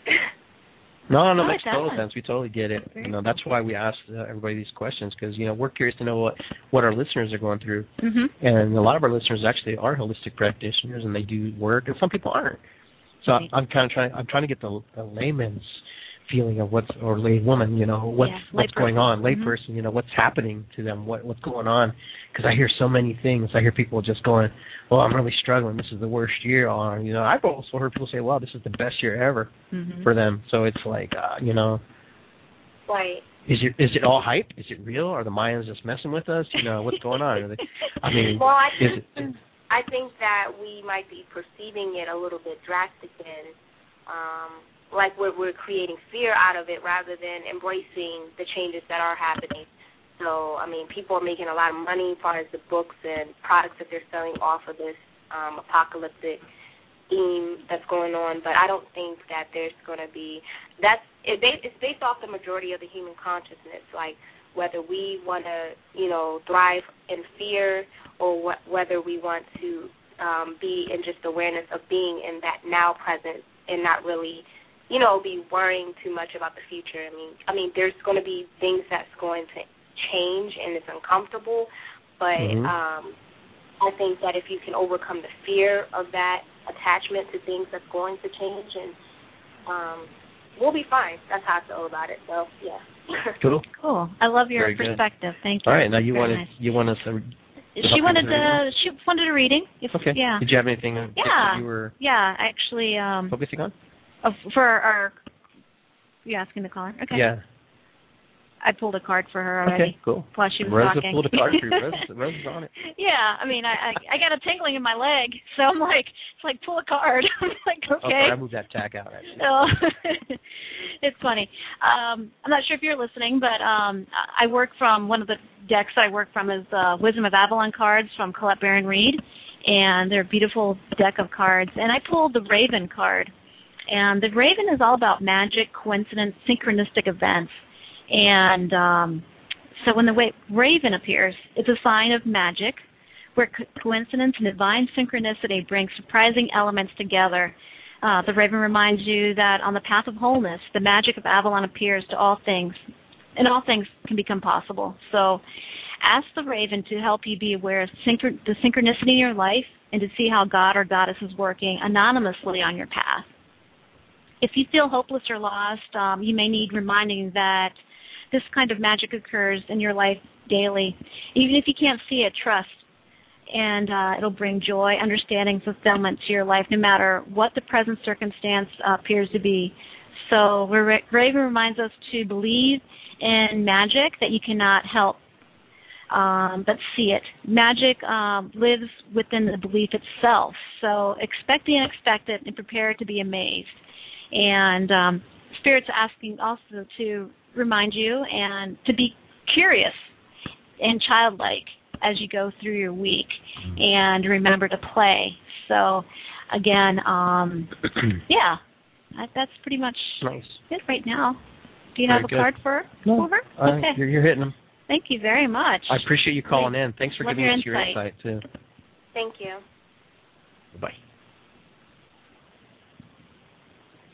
No, no, Oh, makes it total does. sense. We totally get it. You know, that's why we ask uh, everybody these questions, because you know we're curious to know what what our listeners are going through, mm-hmm. and a lot of our listeners actually are holistic practitioners, and they do work, and some people aren't. So Right. I'm kind of trying. I'm trying to get the, the layman's feeling of what's, or lay woman, you know, what's Yeah, what's lay going person. on, lay Mm-hmm. person, you know, what's happening to them, what what's going on, because I hear so many things. I hear people just going, well, I'm really struggling. This is the worst year. Or, you know, I've also heard people say, wow, this is the best year ever Mm-hmm. for them. So it's like, uh, you know, Right. is it is it all hype? Is it real? Are the Mayans just messing with us? You know, what's going on? Are they, I mean, well, I is think, it? I think that we might be perceiving it a little bit drastic and um, like we're, we're creating fear out of it rather than embracing the changes that are happening. So, I mean, people are making a lot of money as far as the books and products that they're selling off of this um, apocalyptic theme that's going on, but I don't think that there's going to be – that's it, it's based off the majority of the human consciousness, like whether we want to, you know, thrive in fear or wh- whether we want to um, be in just awareness of being in that now present and not really – you know, be worrying too much about the future. I mean, I mean, there's going to be things that's going to change and it's uncomfortable, but mm-hmm. um, I think that if you can overcome the fear of that attachment to things that's going to change, and um, we'll be fine. That's how I feel about it. So, yeah. Cool. Cool. I love your Very good. perspective. Thank you. All right, now you Very wanted nice. you want us to. She wanted to. She wanted a reading. If, Okay. Yeah. Did you have anything that Yeah. you were Yeah. Actually, um, focusing on? oh, for our, our. You asking the caller? Okay. Yeah. I pulled a card for her already. Okay, cool. While she was Rosa talking. pulled a card for you. Rosa, Rosa's on it. Yeah, I mean, I, I I got a tingling in my leg, so I'm like, it's like pull a card. I'm like, okay. Oh, sorry, I moved that tack out. Actually. So it's funny. Um, I'm not sure if you're listening, but um, I work from one of the decks I work from is uh, Wisdom of Avalon cards from Colette Baron Reed, and they're a beautiful deck of cards. And I pulled the Raven card, and the Raven is all about magic, coincidence, synchronistic events. And um, so when the wa- Raven appears, it's a sign of magic, where co- coincidence and divine synchronicity bring surprising elements together. Uh, the Raven reminds you that on the path of wholeness, the magic of Avalon appears to all things, and all things can become possible. So ask the Raven to help you be aware of synch- the synchronicity in your life and to see how God or Goddess is working anonymously on your path. If you feel hopeless or lost, um, you may need reminding that this kind of magic occurs in your life daily. Even if you can't see it, trust, and uh, it'll bring joy, understanding, fulfillment to your life, no matter what the present circumstance uh, appears to be. So Raven reminds us to believe in magic that you cannot help um, but see it. Magic um, lives within the belief itself. So expect the unexpected and prepare to be amazed. And um, Spirit's asking also to remind you and to be curious and childlike as you go through your week, and remember to play. So, again, um, yeah, that, that's pretty much nice. it right now. Do you Very have a good. card for, no, for her? Uh, Okay. You're, you're hitting them. Thank you very much. I appreciate you calling in. Thanks for Love giving your us your insight. insight, too. Thank you. Bye.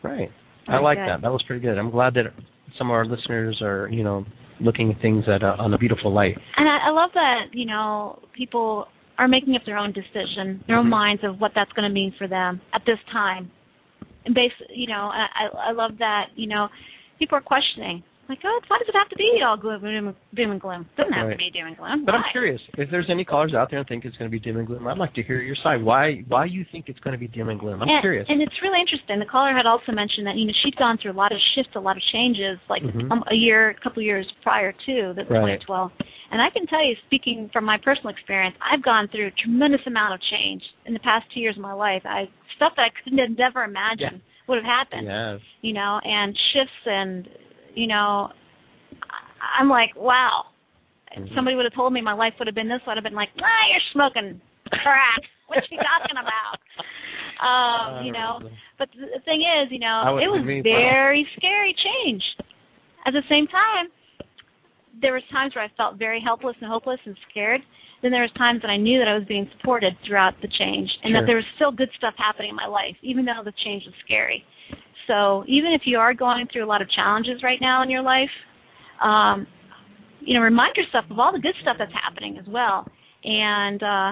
Right. Very I like good. that. That was pretty good. I'm glad that some of our listeners are, you know, looking at things at a, on a beautiful light. And I, I love that, you know, people are making up their own decision, their own Mhm. minds of what that's going to mean for them at this time. And base, you know, I, I love that, you know, people are questioning. Like, oh, why does it have to be all gloom, doom, doom and gloom? It doesn't have Right. to be doom and gloom. But Why? I'm curious, if there's any callers out there and think it's going to be doom and gloom, I'd like to hear your side. Why why you think it's going to be doom and gloom? I'm and, curious. And it's really interesting. The caller had also mentioned that, you know, she'd gone through a lot of shifts, a lot of changes, like Mhm. um, a year, a couple of years prior to the Right. twenty twelve. And I can tell you, speaking from my personal experience, I've gone through a tremendous amount of change in the past two years of my life. I stuff that I couldn't have never imagined Yeah. would have happened. Yes. You know, and shifts and, you know, I- I'm like, wow. If Mhm. somebody would have told me my life would have been this, I'd have been like, ah, you're smoking crack. What you talking about? Um, you know, but the thing is, you know, it was me, very scary change. At the same time, there was times where I felt very helpless and hopeless and scared. Then there was times that I knew that I was being supported throughout the change and Sure. that there was still good stuff happening in my life, even though the change was scary. So even if you are going through a lot of challenges right now in your life, um, you know, remind yourself of all the good stuff that's happening as well, and uh,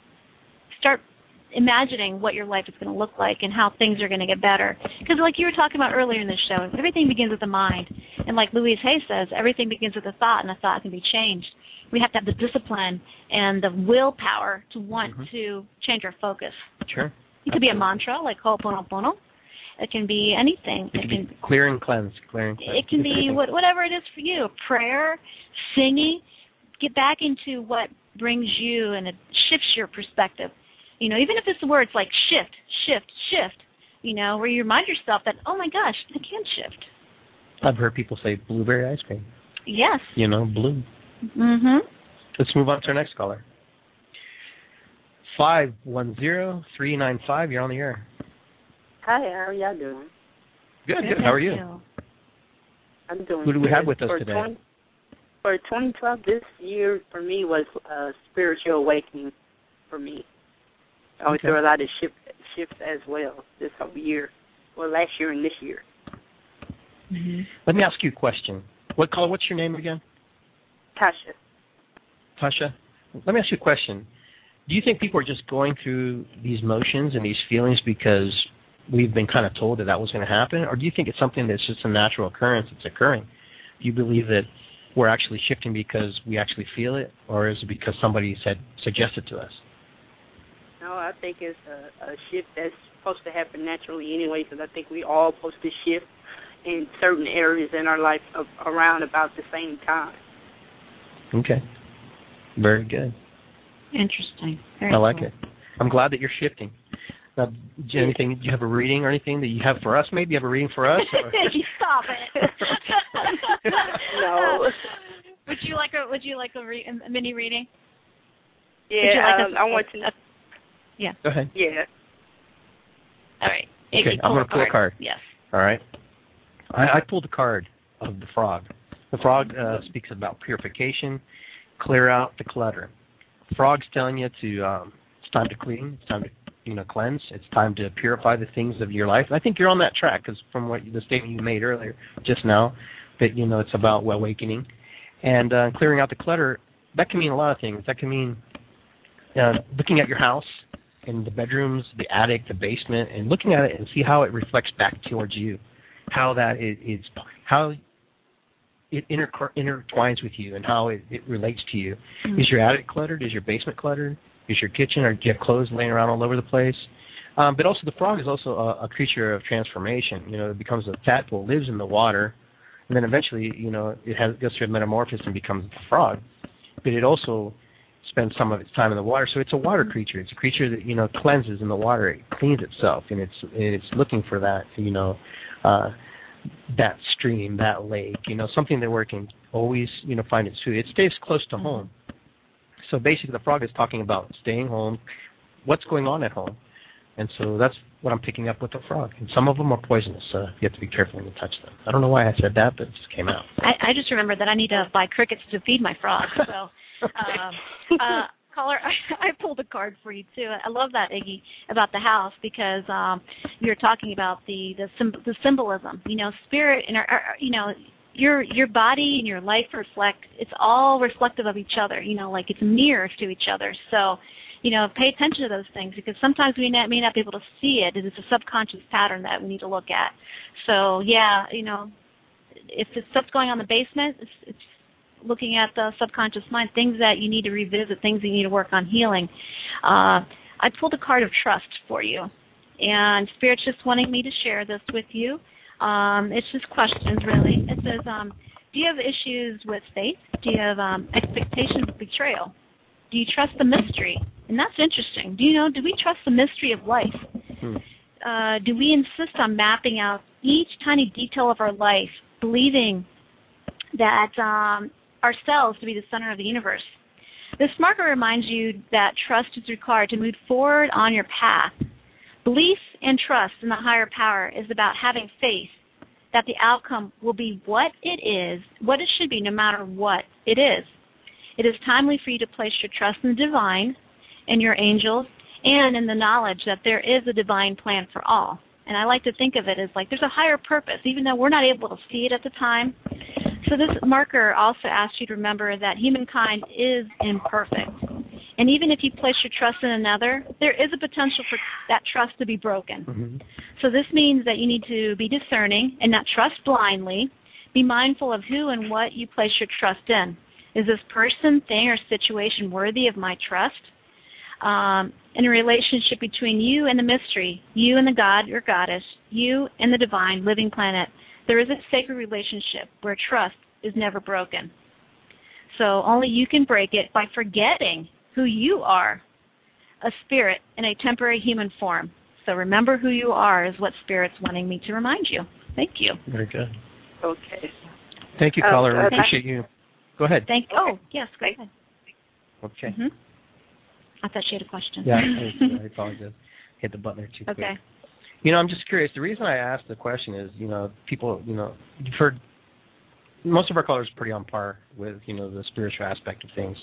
start imagining what your life is going to look like and how things are going to get better. Because like you were talking about earlier in this show, everything begins with the mind. And like Louise Hay says, everything begins with a thought, and a thought can be changed. We have to have the discipline and the willpower to want Mhm. to change our focus. Sure. It could be a Absolutely. mantra like Ho'oponopono. It can be anything. It can be clear and cleanse, clear and cleanse. It can be what, whatever it is for you. A prayer, singing. Get back into what brings you and it shifts your perspective. You know, even if it's the words like shift, shift, shift, you know, where you remind yourself that, oh, my gosh, I can shift. I've heard people say blueberry ice cream. Yes. You know, blue. Mm-hmm. Let's move on to our next caller. five one zero, three nine five, you're on the air. Hi, how are y'all doing? Good, good. How are you? I'm doing Who do we good. have with us for today? twenty, for twenty twelve, this year for me was a spiritual awakening for me. I went Okay. through a lot of shift, shifts as well this whole year. Well, last year and this year. Mm-hmm. Let me ask you a question. What caller? What's your name again? Tasha. Tasha, let me ask you a question. Do you think people are just going through these motions and these feelings because we've been kind of told that that was going to happen, or do you think it's something that's just a natural occurrence that's occurring? Do you believe that we're actually shifting because we actually feel it, or is it because somebody said suggested to us? No, I think it's a, a shift that's supposed to happen naturally anyway, because I think we all supposed to shift in certain areas in our life of, around about the same time. Okay. Very good. Interesting. Very I like cool. it. I'm glad that you're shifting. Now, do you, anything, do you have a reading or anything that you have for us? Maybe you have a reading for us? Or? Stop it. No. Would you like a Would you like a, re, a mini reading? Yeah, Would you like um, us- I want to. uh, yeah. Go ahead. Yeah. All right. Okay, You I'm pull going to pull a card. Yes. All right. I, I pulled a card of the frog. The frog uh, speaks about purification, clear out the clutter. The frog's telling you to um, it's time to clean, it's time to you know cleanse, it's time to purify the things of your life. And I think you're on that track because from what the statement you made earlier, just now, that you know it's about awakening and uh, clearing out the clutter. That can mean a lot of things. That can mean uh, looking at your house and the bedrooms, the attic, the basement, and looking at it and see how it reflects back towards you. How that it, it's how it inter- intertwines with you and how it, it relates to you. Mm-hmm. Is your attic cluttered? Is your basement cluttered? Is your kitchen, or do you have clothes laying around all over the place? Um, but also the frog is also a, a creature of transformation. You know, it becomes a tadpole, lives in the water, and then eventually, you know, it has goes through a metamorphosis and becomes a frog. But it also spends some of its time in the water, so it's a water creature. It's a creature that you know cleanses in the water. It cleans itself, and it's it's looking for that, you know. Uh, that stream, that lake, you know, something that where it can always, you know, find its food. It stays close to home. So basically the frog is talking about staying home, what's going on at home. And so that's what I'm picking up with the frog. And some of them are poisonous, so you have to be careful when you touch them. I don't know why I said that, but it just came out. I, I just remembered that I need to buy crickets to feed my frogs. So, um, uh, caller, I, I pulled a card for you too. I love that, Iggy, about the house because um, you were talking about the the, symb- the symbolism. You know, spirit and our, our, you know, your your body and your life reflect. It's all reflective of each other. You know, like it's mirrors to each other. So, you know, pay attention to those things because sometimes we not, may not be able to see it. It's a subconscious pattern that we need to look at. So, yeah, you know, if the stuff's going on in the basement, it's, it's looking at the subconscious mind, things that you need to revisit, things that you need to work on healing. Uh, I pulled a card of trust for you, and Spirit's just wanting me to share this with you. Um, it's just questions, really. It says, um, do you have issues with faith? Do you have um, expectations of betrayal? Do you trust the mystery? And that's interesting. Do you know, do we trust the mystery of life? Hmm. Uh, do we insist on mapping out each tiny detail of our life, believing that um, ourselves to be the center of the universe? This marker reminds you that trust is required to move forward on your path. Belief and trust in the higher power is about having faith that the outcome will be what it is, what it should be, no matter what it is. It is timely for you to place your trust in the divine, in your angels, and in the knowledge that there is a divine plan for all. And I like to think of it as like there's a higher purpose, even though we're not able to see it at the time. So this marker also asks you to remember that humankind is imperfect. And even if you place your trust in another, there is a potential for that trust to be broken. Mm-hmm. So this means that you need to be discerning and not trust blindly. Be mindful of who and what you place your trust in. Is this person, thing, or situation worthy of my trust? Um, in a relationship between you and the mystery, you and the god or goddess, you and the divine living planet, there is a sacred relationship where trust is never broken. So only you can break it by forgetting who you are, a spirit in a temporary human form. So remember who you are is what Spirit's wanting me to remind you. Thank you. Very good. Okay. Thank you, caller. Um, uh, we appreciate you. Go ahead. Thank. Okay. Oh, yes, go ahead. Okay. Mm-hmm. I thought she had a question. Yeah, I, I apologize. Hit the button there too quick. Okay. You know, I'm just curious. The reason I asked the question is, you know, people, you know, you've heard most of our callers are pretty on par with, you know, the spiritual aspect of things.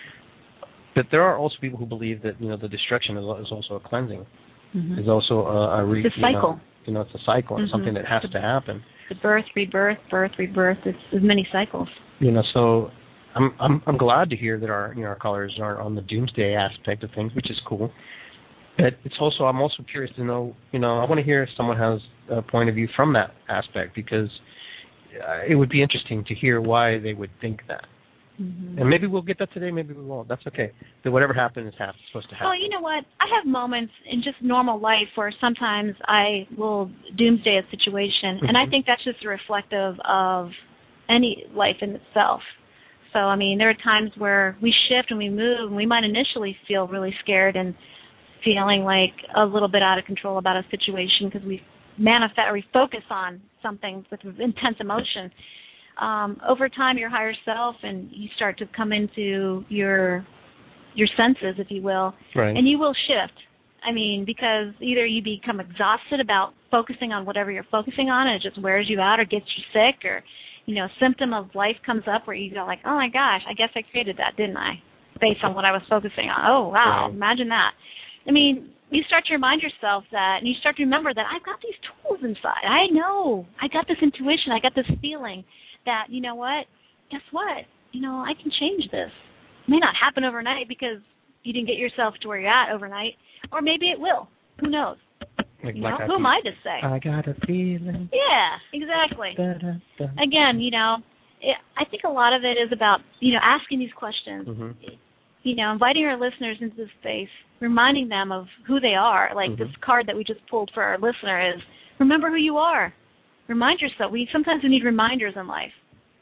But there are also people who believe that, you know, the destruction is, is also a cleansing. Mm-hmm. It's also a, a re, it's a cycle. You know, you know, it's a cycle. Mm-hmm. It's something that has to happen. The birth, rebirth, birth, rebirth. It's, it's many cycles. You know, so I'm I'm I'm glad to hear that our you know our callers are on the doomsday aspect of things, which is cool. But it's also I'm also curious to know, you know, I want to hear if someone has a point of view from that aspect because uh, it would be interesting to hear why they would think that. Mm-hmm. And maybe we'll get that today, maybe we won't. That's okay. But whatever happens is ha- supposed to happen. Well, you know what? I have moments in just normal life where sometimes I will doomsday a situation, mm-hmm. and I think that's just reflective of any life in itself. So, I mean, there are times where we shift and we move, and we might initially feel really scared and feeling like a little bit out of control about a situation because we manifest or we focus on something with intense emotion. Um, over time, your higher self and you start to come into your your senses, if you will, right. and you will shift. I mean, because either you become exhausted about focusing on whatever you're focusing on and it just wears you out or gets you sick or, you know, a symptom of life comes up where you go like, oh, my gosh, I guess I created that, didn't I, based on what I was focusing on. Oh, wow, right. Imagine that. I mean, you start to remind yourself that and you start to remember that I've got these tools inside. I know. I got this intuition. I got this feeling that, you know what, guess what? You know, I can change this. It may not happen overnight because you didn't get yourself to where you're at overnight, or maybe it will. Who knows? Like, you like know, who am I to say? I got a feeling. Yeah, exactly. Da, da, da. Again, you know, it, I think a lot of it is about, you know, asking these questions. Mm-hmm. You know, inviting our listeners into this space, reminding them of who they are. Like mm-hmm. this card that we just pulled for our listener is, remember who you are. Remind yourself. We sometimes we need reminders in life.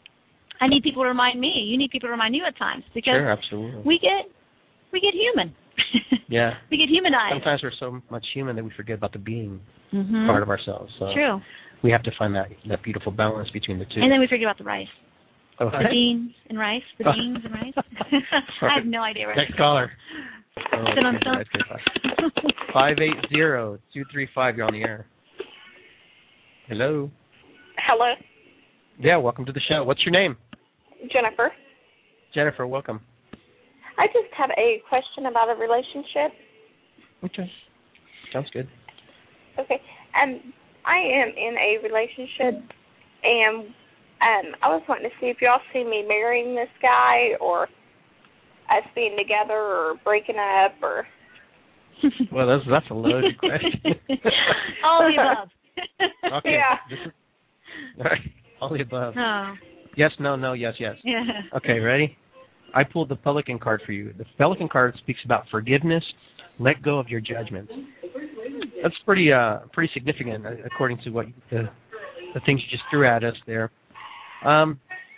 I need people to remind me. You need people to remind you at times because sure, absolutely. we get we get human. Yeah. We get humanized. Sometimes we're so much human that we forget about the being mm-hmm. part of ourselves. So true. We have to find that that beautiful balance between the two. And then we forget about the rice. Oh, the beans and rice. The beans and rice. I have no idea where. Next caller. Oh, okay. five eight zero, two three five, you're on the air. Hello. Hello. Yeah, welcome to the show. What's your name? Jennifer. Jennifer, welcome. I just have a question about a relationship. Okay. Sounds good. Okay. Um, I am in a relationship, and um, I was wanting to see if y'all see me marrying this guy or us being together or breaking up or... Well, that's that's a loaded question. All the above. Okay. Yeah. This is, all right. All the above. Oh. Yes, no, no, yes, yes. Yeah. Okay, ready? I pulled the Pelican card for you. The Pelican card speaks about forgiveness. Let go of your judgments. That's pretty uh pretty significant, according to what the the things you just threw at us there. Um.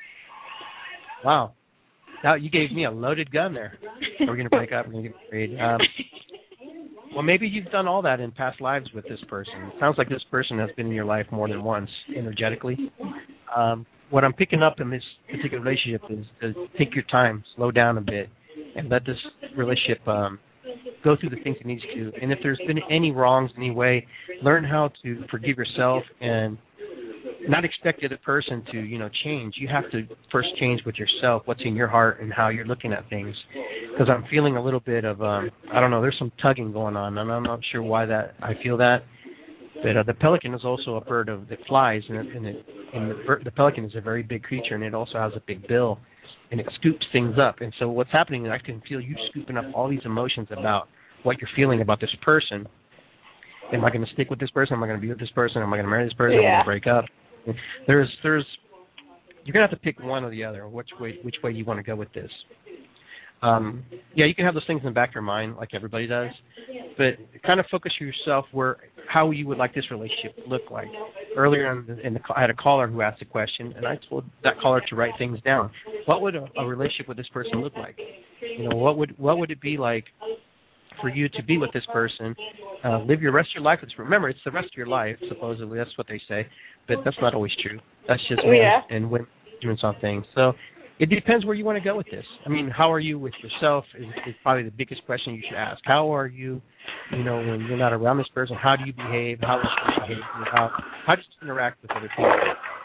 Wow. Now you gave me a loaded gun there. We're gonna break up. We're gonna get married. Um, well, maybe you've done all that in past lives with this person. It sounds like this person has been in your life more than once, energetically. Um, what I'm picking up in this particular relationship is to take your time, slow down a bit, and let this relationship um, go through the things it needs to. And if there's been any wrongs in any way, learn how to forgive yourself and not expect the other person to, you know, change. You have to first change with yourself, what's in your heart and how you're looking at things. Because I'm feeling a little bit of, um, I don't know, there's some tugging going on, and I'm not sure why that I feel that. But uh, the pelican is also a bird of that flies, and, it, and, it, and the, bird, the pelican is a very big creature, and it also has a big bill, and it scoops things up. And so what's happening is I can feel you scooping up all these emotions about what you're feeling about this person. Am I going to stick with this person? Am I going to be with this person? Am I going to marry this person? Yeah. Am I going to break up? There's, there's, you're gonna have to pick one or the other. Which way, which way you want to go with this? Um, yeah, you can have those things in the back of your mind, like everybody does, but kind of focus yourself where how you would like this relationship to look like. Earlier in the, in the, I had a caller who asked a question, and I told that caller to write things down. What would a, a relationship with this person look like? You know, what would what would it be like for you to be with this person, uh, live your rest of your life? It's, remember, it's the rest of your life, supposedly. That's what they say, but that's not always true. That's just men yeah. and women doing something. So it depends where you want to go with this. I mean, how are you with yourself is, is probably the biggest question you should ask. How are you, you know, when you're not around this person? How do you behave? How do you behave? How, how do you interact with other people?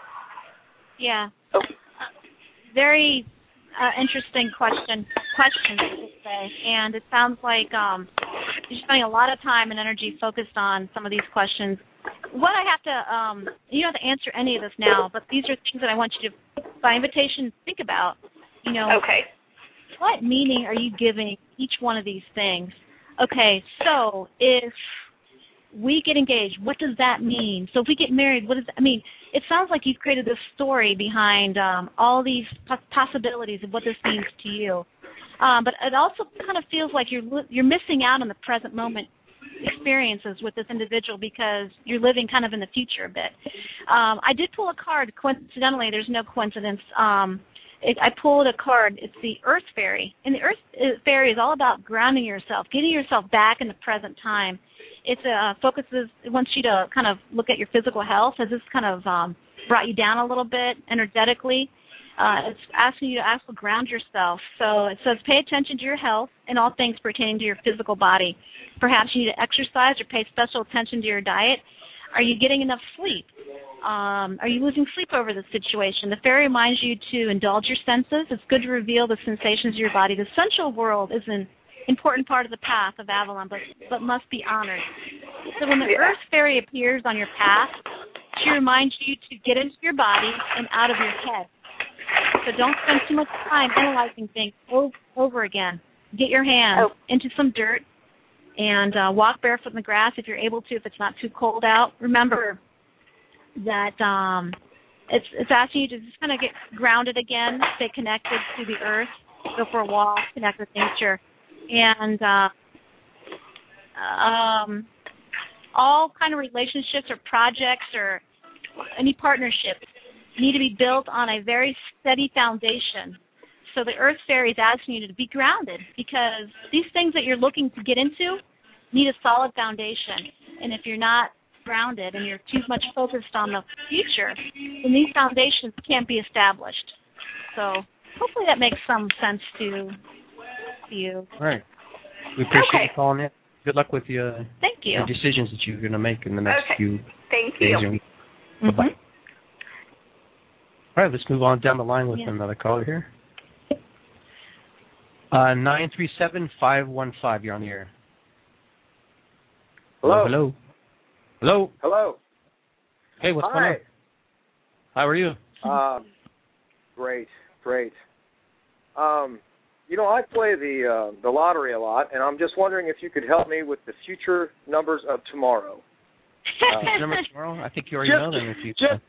Yeah. Uh, very uh, interesting question. Questions, I should say. And it sounds like um, you're spending a lot of time and energy focused on some of these questions. What I have to, um, you don't have to answer any of this now, but these are things that I want you to, by invitation, think about. You know, okay. What meaning are you giving each one of these things? Okay, so if we get engaged, what does that mean? So if we get married, what does that mean? It sounds like you've created this story behind um, all these possibilities of what this means to you. Um, but it also kind of feels like you're you're missing out on the present moment experiences with this individual because you're living kind of in the future a bit. Um, I did pull a card. Coincidentally, there's no coincidence. Um, it, I pulled a card. It's the Earth Fairy. And the Earth Fairy is all about grounding yourself, getting yourself back in the present time. It uh, focuses, it wants you to kind of look at your physical health. Has this kind of um, brought you down a little bit energetically? Uh, it's asking you to actually ground yourself. So it says pay attention to your health and all things pertaining to your physical body. Perhaps you need to exercise or pay special attention to your diet. Are you getting enough sleep? Um, are you losing sleep over the situation? The fairy reminds you to indulge your senses. It's good to reveal the sensations of your body. The sensual world is an important part of the path of Avalon, but, but must be honored. So when the Earth Fairy appears on your path, she reminds you to get into your body and out of your head. So don't spend too much time analyzing things over, over again. Get your hands oh. into some dirt and uh, walk barefoot in the grass if you're able to, if it's not too cold out. Remember that um, it's, it's asking you to just kind of get grounded again, stay connected to the earth, go for a walk, connect with nature. And uh, um, all kind of relationships or projects or any partnerships need to be built on a very steady foundation. So the Earth Fairy is asking you to be grounded because these things that you're looking to get into need a solid foundation. And if you're not grounded and you're too much focused on the future, then these foundations can't be established. So hopefully that makes some sense to, to you. All right. We appreciate okay. you calling in. Good luck with your, Thank you. your decisions that you're going to make in the next okay. few Thank days you. and weeks. Mm-hmm. Bye-bye. All right, let's move on down the line with yeah. another caller here. Uh, nine three seven five one five. You're on the air. Hello. Hello. Hello. Hello. Hey, what's Hi. going on? How are you? Um, great, great. Um, you know, I play the uh, the lottery a lot, and I'm just wondering if you could help me with the future numbers of tomorrow. Uh, number tomorrow? I think you already just, know them. If you just,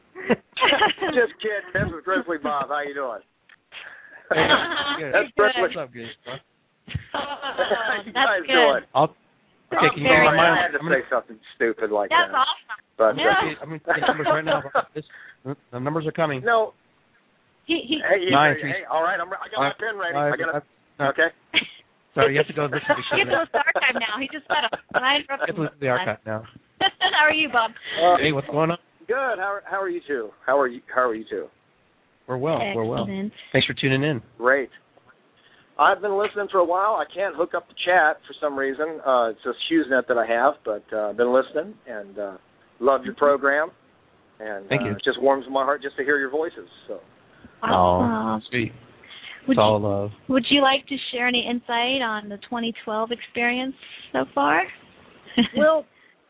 just kidding. This is Grizzly Bob. How you doing? Hey, good. That's Good. What's up, good? Huh? Oh, How you that's guys good. doing? I'll I'm take you sorry, my mind. I had to I'm gonna, say something stupid like That's that. awesome. But Yeah. uh, I'm going to take numbers right now. This, the numbers are coming. no, He, he, hey, you, Nine, hey, three- hey, all right, I'm, I got my pen ready. Five, I got five, it. Okay. Sorry, you have to go listen to the show Get to now. the archive now. He just got a. I You have to listen to the archive now. How are you, Bob? Uh, Hey, what's going on? Good. How are, how are you two? How are you? How are you two? We're well. We're well. Excellent. Thanks for tuning in. Great. I've been listening for a while. I can't hook up the chat for some reason. Uh, it's a HughesNet that I have, but uh, I've been listening and uh, love your program. And Thank uh, you. it just warms my heart just to hear your voices. So. Awesome. Oh, sweet. Would It's all you, love. would you like to share any insight on the twenty twelve experience so far? Well,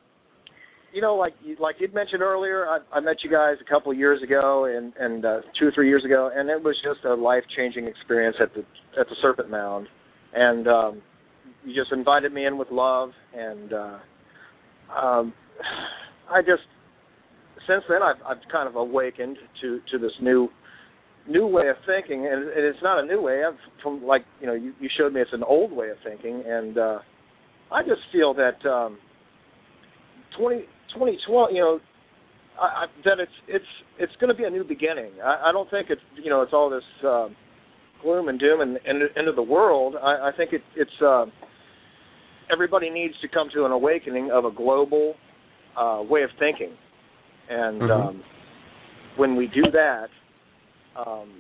you know, like you, like you'd mentioned earlier, I, I met you guys a couple of years ago, and and uh, two or three years ago, and it was just a life changing experience at the at the Serpent Mound, and um, you just invited me in with love, and uh, um, I just since then I've I've kind of awakened to to this new new way of thinking, and it's not a new way. I've, from like you know, you, you showed me it's an old way of thinking, and uh, I just feel that um, twenty twelve, you know, I, I, that it's it's it's going to be a new beginning. I, I don't think it's you know it's all this uh, gloom and doom and end of the world. I, I think it, it's uh, everybody needs to come to an awakening of a global uh, way of thinking, and Mm-hmm. um, when we do that. Um,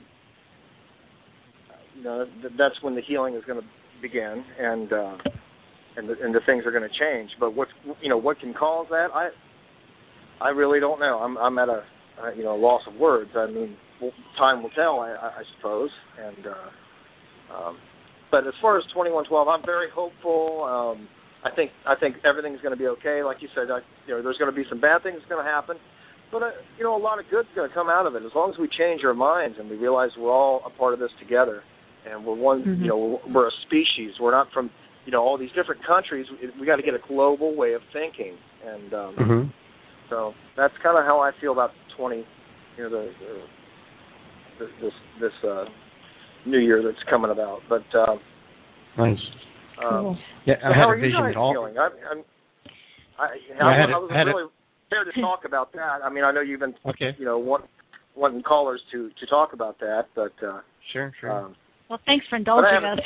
you know, th- that's when the healing is going to begin, and uh, and the, and the things are going to change. But what you know, what can cause that? I I really don't know. I'm I'm at a uh, you know loss of words. I mean, well, time will tell, I, I suppose. And uh, um, but as far as twenty-one twelve, I'm very hopeful. Um, I think I think everything's going to be okay. Like you said, I, you know, there's going to be some bad things going to happen. But, uh, you know, a lot of good's going to come out of it as long as we change our minds and we realize we're all a part of this together. And we're one, mm-hmm. you know, we're, we're a species. We're not from, you know, all these different countries. We, we got to get a global way of thinking. And um, mm-hmm. so that's kind of how I feel about twenty, you know, the, the, this this uh, new year that's coming about. But uh, nice. Um, cool. Yeah, I so had how a are you vision guys at all. feeling? I, I'm, I, Yeah, I I, had I a- was I had a- really prepared to talk about that. I mean, I know you've been, Okay. you know, want, wanting callers to, to talk about that, but uh, Sure, sure. um, Well, thanks for indulging us.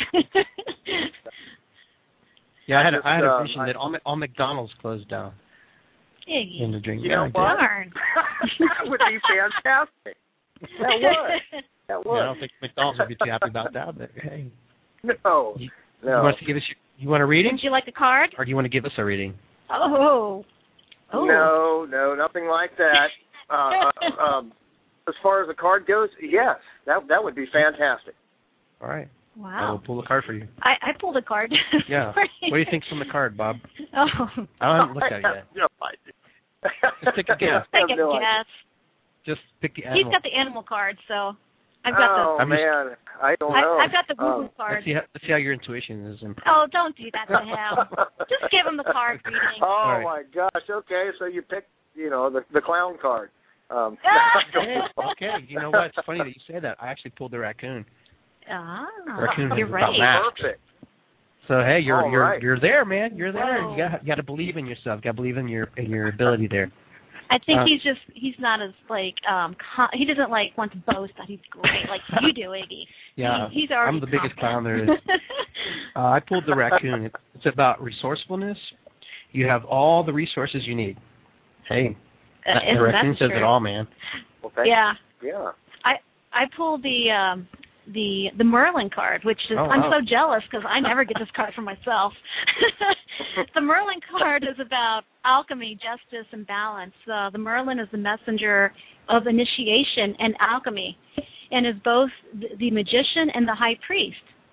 yeah, I had I a, I had just, a um, vision I- that all, all McDonald's closed down in the drink. You yeah, know I did. what? Darn. that would be fantastic. That would. That would. Yeah, I don't think McDonald's would be too happy about that, but hey. No. You, no. you want to give us your, you want a reading? Would you like a card? Or do you want to give us a reading? Oh. Oh. No, no, nothing like that. Uh, uh, um, as far as the card goes, yes, that that would be fantastic. All right. I Wow. will pull the card for you. I, I pulled a card. Yeah. What do you think's from the card, Bob? Oh. I haven't looked at it yet. No idea. Just take a guess. Take I have a no idea. guess. Just pick the He's animal. got the animal card, so I've got oh, the. I'm just- man, I don't I, know. I've got the Google Um, card. Let's see, how, let's see how your intuition is improved. Oh, don't do that to him. Just give him the card reading. Oh, right. my gosh. Okay, so you picked, you know, the the clown card. Um, Hey, okay, you know what? It's funny that you say that. I actually pulled the raccoon. Ah, Raccoon you're is right. about math. Perfect. So hey, you're All you're right. you're there, man. You're there. Whoa. You got you got to believe in yourself. Got to believe in your in your ability there. I think Uh, he's just he's not as like um con- he doesn't like want to boast that he's great like you do, Iggy. Yeah, he, he's already I'm the biggest confident. clown there is. Uh, I pulled the raccoon. It's, it's about resourcefulness. You have all the resources you need. Hey, Uh, that, the isn't raccoon that says true? it all, man. Well, thank Yeah, you. Yeah. I I pulled the um the the Merlin card, which is Oh, I'm wow. so jealous because I never get this card for myself. The Merlin card is about alchemy, justice, and balance. Uh, the Merlin is the messenger of initiation and alchemy, and is both the, the magician and the high priest.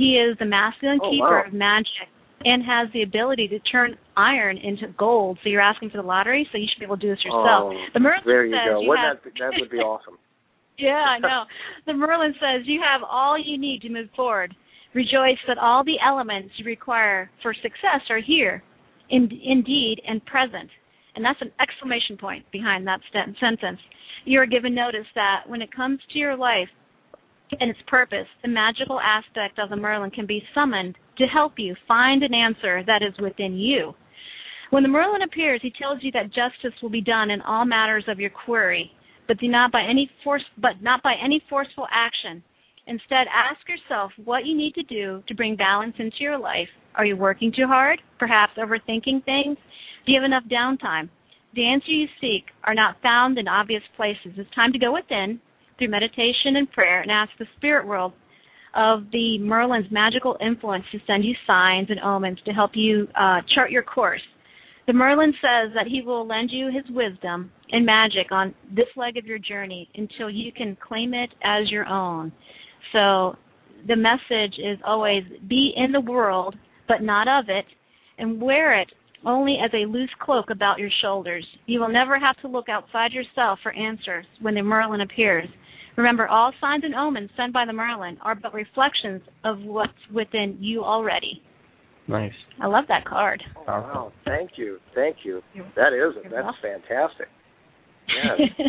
He is the masculine oh, keeper wow. of magic and has the ability to turn iron into gold. So you're asking for the lottery, so you should be able to do this yourself. Oh, the Merlin there you says go. You Wouldn't have, that, that would be awesome. Yeah, I know. The Merlin says you have all you need to move forward. Rejoice that all the elements you require for success are here, in, indeed, and present. And that's an exclamation point behind that st- sentence. You are given notice that when it comes to your life and its purpose, the magical aspect of the Merlin can be summoned to help you find an answer that is within you. When the Merlin appears, he tells you that justice will be done in all matters of your query, but do not by any force, but not by any forceful action. Instead, ask yourself what you need to do to bring balance into your life. Are you working too hard? Perhaps overthinking things? Do you have enough downtime? The answer you seek are not found in obvious places. It's time to go within through meditation and prayer and ask the spirit world of the Merlin's magical influence to send you signs and omens to help you uh, chart your course. The Merlin says that he will lend you his wisdom and magic on this leg of your journey until you can claim it as your own. So the message is always be in the world, but not of it, and wear it only as a loose cloak about your shoulders. You will never have to look outside yourself for answers when the Merlin appears. Remember, all signs and omens sent by the Merlin are but reflections of what's within you already. Nice. I love that card. Oh, wow. Thank you. Thank you. That is it. That's fantastic. Yes.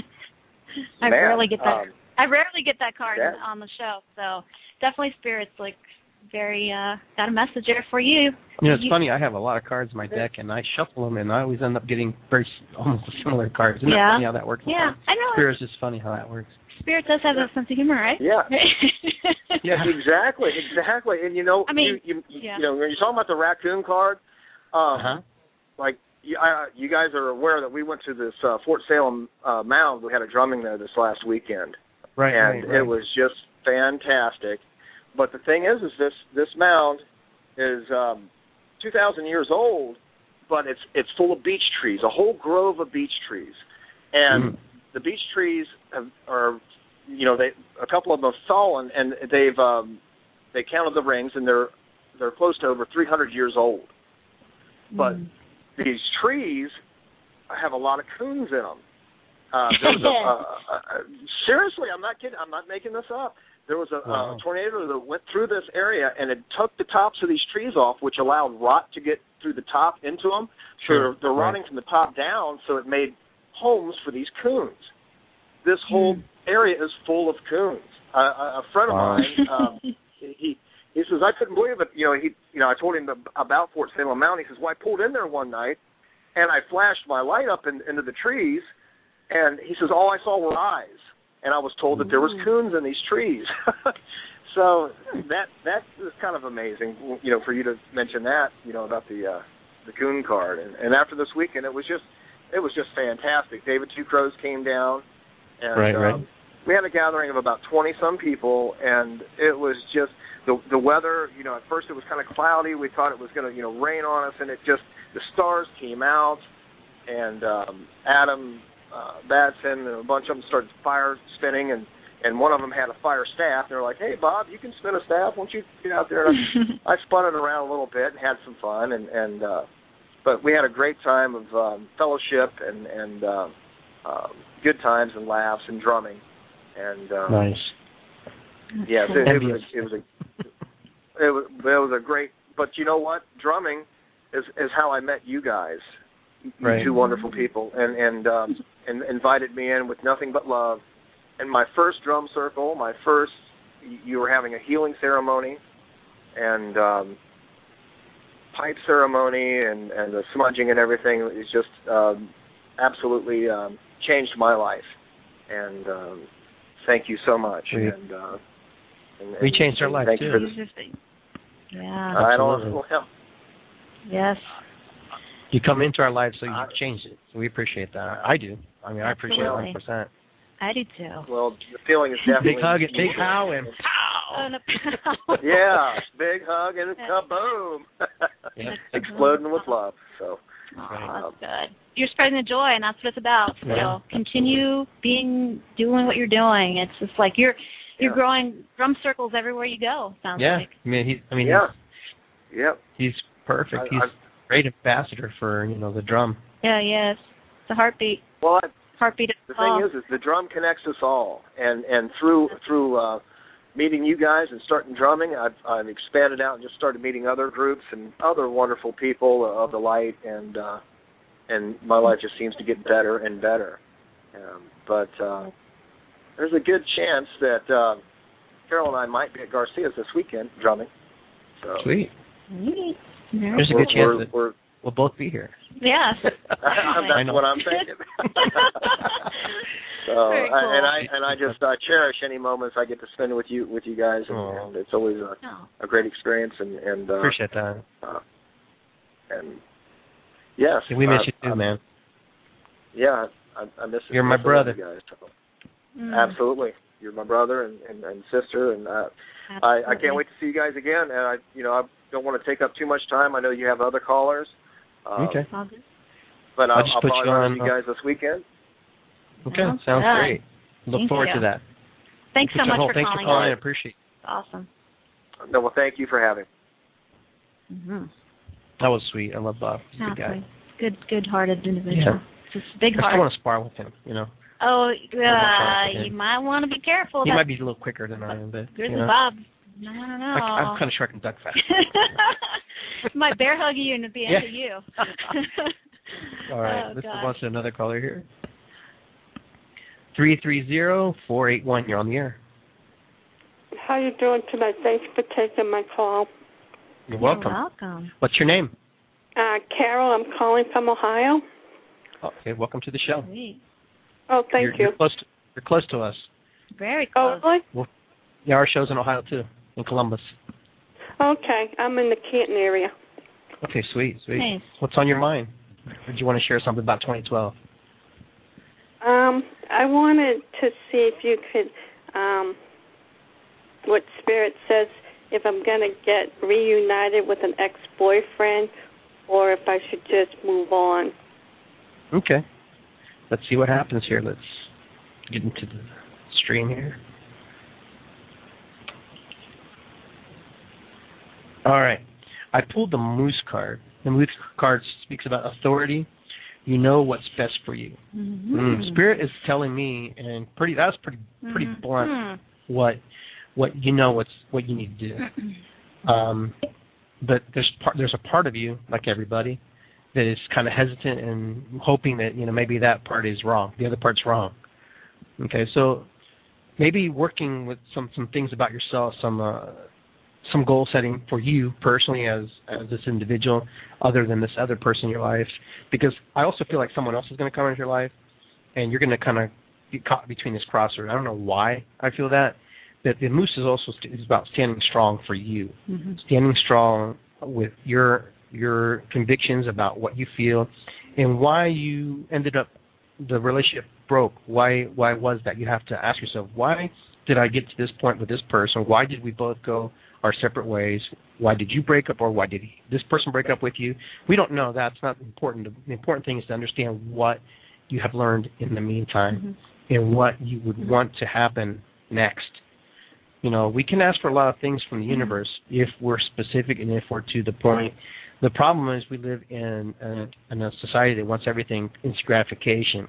I Man, rarely get that. Um, I rarely get that card that, on the show, so definitely Spirit's like very uh, got a message there for you. You know, it's you, funny. I have a lot of cards in my deck, and I shuffle them, and I always end up getting very almost similar cards. Isn't yeah. that funny how that works? Yeah, I know. Spirit's just funny how that works. Spirit does have a sense of humor, right? Yeah. Yeah. Exactly. Exactly. And you know, I mean, you you, yeah. you know, when you're talking about the raccoon card, um, uh-huh. like you, I, you guys are aware that we went to this uh, Fort Salem uh, mound. We had a drumming there this last weekend. Right, and right, right. it was just fantastic. But the thing is, is this this mound is um, two thousand years old, but it's it's full of beech trees, a whole grove of beech trees, and mm. the beech trees have, are, you know, they a couple of them have fallen, and they've um, they counted the rings, and they're they're close to over three hundred years old. But mm. these trees have a lot of coons in them. Uh, there was a, uh, uh, seriously, I'm not kidding. I'm not making this up. There was a, wow. a tornado that went through this area, and it took the tops of these trees off, which allowed rot to get through the top into them. So Sure. they're, they're right. rotting from the top down, so it made homes for these coons. This whole mm. area is full of coons. Uh, a, a friend of wow. mine, um, he he says, I couldn't believe it. You know, he you know, I told him about Fort Salem Mound. He says, well, I pulled in there one night, and I flashed my light up in, into the trees. And he says, all I saw were eyes, and I was told that there was coons in these trees. So that that is kind of amazing, you know, for you to mention that, you know, about the uh, the coon card. And, and after this weekend, it was just it was just fantastic. David Two Crows came down, and right, right. Um, we had a gathering of about twenty some people, and it was just the the weather. You know, at first it was kind of cloudy. We thought it was going to you know rain on us, and it just the stars came out, and um, Adam. Uh, Batson and a bunch of them started fire spinning, and, and one of them had a fire staff. They're like, hey, Bob, you can spin a staff. Why don't you get out there? And I, I spun it around a little bit and had some fun. And, and uh, but we had a great time of um, fellowship and, and uh, uh, good times and laughs and drumming. And um, nice. Yeah, it, it was it was a it was it was a great. But you know what? Drumming is is how I met you guys. Right. Two wonderful people, and and um, and invited me in with nothing but love. And my first drum circle, my first, you were having a healing ceremony, and um, pipe ceremony, and, and the smudging and everything. It just um, absolutely um, changed my life. And um, thank you so much. We, and, uh, and, we changed our life thank too. You for this. Yeah. I don't. Well, yes. You come into our lives, so you uh, change it. So we appreciate that. I do. I mean, I appreciate it one hundred percent. I do too. Well, the feeling is definitely... Big hug, and big pow, and pow! And a pow. Yeah, big hug and a kaboom. Yeah. Exploding with love. So, oh, that's good. You're spreading the joy, and that's what it's about. So yeah. continue being, doing what you're doing. It's just like you're... You're yeah. growing drum circles everywhere you go. Sounds yeah. like. I mean, he. I mean, Yeah. Yep. he's, he's perfect. I, he's I, a great ambassador for you know the drum. Yeah, yes. It's a heartbeat. well, I, Heartbeat of the all. thing is, is the drum connects us all, and and through through uh, meeting you guys and starting drumming, I've I've expanded out and just started meeting other groups and other wonderful people of the light, and uh, and my life just seems to get better and better. Um, but uh, there's a good chance that uh, Carol and I might be at Garcia's this weekend drumming. So Sweet. Sweet. There's a we're, good chance we're, that we're, we'll both be here. Yes. that's what I'm thinking. so, Very cool. I, and I and I just uh, cherish any moments I get to spend with you with you guys, and, Aww. and it's always a, Oh. a great experience. And, and uh, Appreciate that. Uh, and yes, Yeah, we miss I, you too, I, man. Yeah, I, I miss You're my miss brother. You guys, so. Mm. Absolutely, you're my brother and, and, and sister, and uh, I, I can't wait to see you guys again. And I, you know, I don't want to take up too much time. I know you have other callers. Um, Okay. But I'll I'll, just I'll put probably you run on, into you guys this weekend. Okay, Sounds sounds good. great. Look Thank forward you. to that. Thanks so Thanks much for for Thanks calling. for calling. I appreciate it. Awesome. No, well, thank you for having. Mm-hmm. That was sweet. I love Bob. He's a good guy. Sounds good, good-hearted individual. Yeah. Just big I still heart. want to spar with him, you know. Oh, I want uh, to you might want to be careful. He That might be a little quicker than I am, but Grizzly you know, Bob. No, no, no. I, I'm kind of shark and duck fast. Might bear hug you and be Yeah. into you. All right, Oh, let's gosh. move on to another caller here. Three three zero four eight one. You're on the air. How you doing tonight? Thanks for taking my call. You're welcome. You're welcome. What's your name? Uh, Carol, I'm calling from Ohio. Okay, welcome to the show. Sweet. Oh, thank you're, you. You're close. To, you're close to us. Very Oh, close. really? Yeah, our show's in Ohio too, in Columbus. Okay, I'm in the Canton area. Okay, sweet, sweet. Nice. What's on your mind? Or do you want to share something about twenty twelve? Um, I wanted to see if you could, um, what Spirit says, if I'm going to get reunited with an ex-boyfriend or if I should just move on. Okay. Let's see what happens here. Let's get into the stream here. All right. I pulled the Moose card. The Moose card speaks about authority. You know what's best for you. Mm-hmm. Mm, Spirit is telling me, and pretty that's pretty pretty Mm-hmm. blunt. What what you know what's what you need to do. Um, but there's part there's a part of you, like everybody, that is kind of hesitant and hoping that you know maybe that part is wrong, the other part's wrong. Okay, so maybe working with some some things about yourself, some uh, some goal setting for you personally as as this individual, other than this other person in your life, because I also feel like someone else is going to come into your life, and you're going to kind of be caught between this crossroad. I don't know why I feel that, but the Moose is also st- is about standing strong for you, Mm-hmm. standing strong with your your convictions about what you feel and why you ended up the relationship broke. Why why was that? You have to ask yourself, why did I get to this point with this person? Why did we both go our separate ways? Why did you break up, or why did he, this person break up with you? We don't know. That's not important. The important thing is to understand what you have learned in the meantime mm-hmm. and what you would mm-hmm. want to happen next. You know, we can ask for a lot of things from the mm-hmm. universe if we're specific and if we're to the point. The problem is we live in a, in a society that wants everything instant gratification.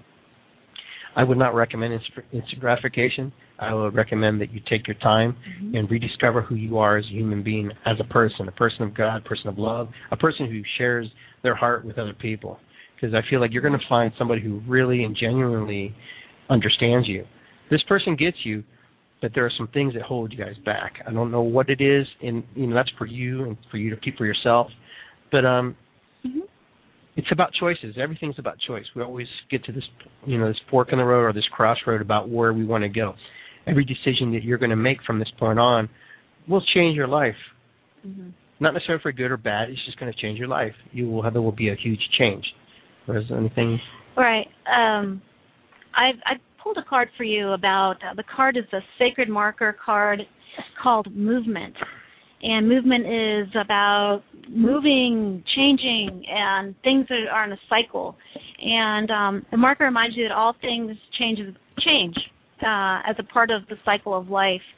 I would not recommend instant gratification. I would recommend that you take your time mm-hmm. and rediscover who you are as a human being, as a person, a person of God, a person of love, a person who shares their heart with other people. Because I feel like you're going to find somebody who really and genuinely understands you. This person gets you, but there are some things that hold you guys back. I don't know what it is, and you know that's for you and for you to keep for yourself. But um, mm-hmm. it's about choices. Everything's about choice. We always get to this, you know, this fork in the road or this crossroad about where we want to go. Every decision that you're going to make from this point on will change your life. Mm-hmm. Not necessarily for good or bad. It's just going to change your life. You will have, there will be a huge change. Is there anything? Right. Um, I've I pulled a card for you about uh, the card is a sacred marker card called movement. And movement is about moving, changing, and things that are in a cycle. And um, the marker reminds you that all things change, change uh, as a part of the cycle of life.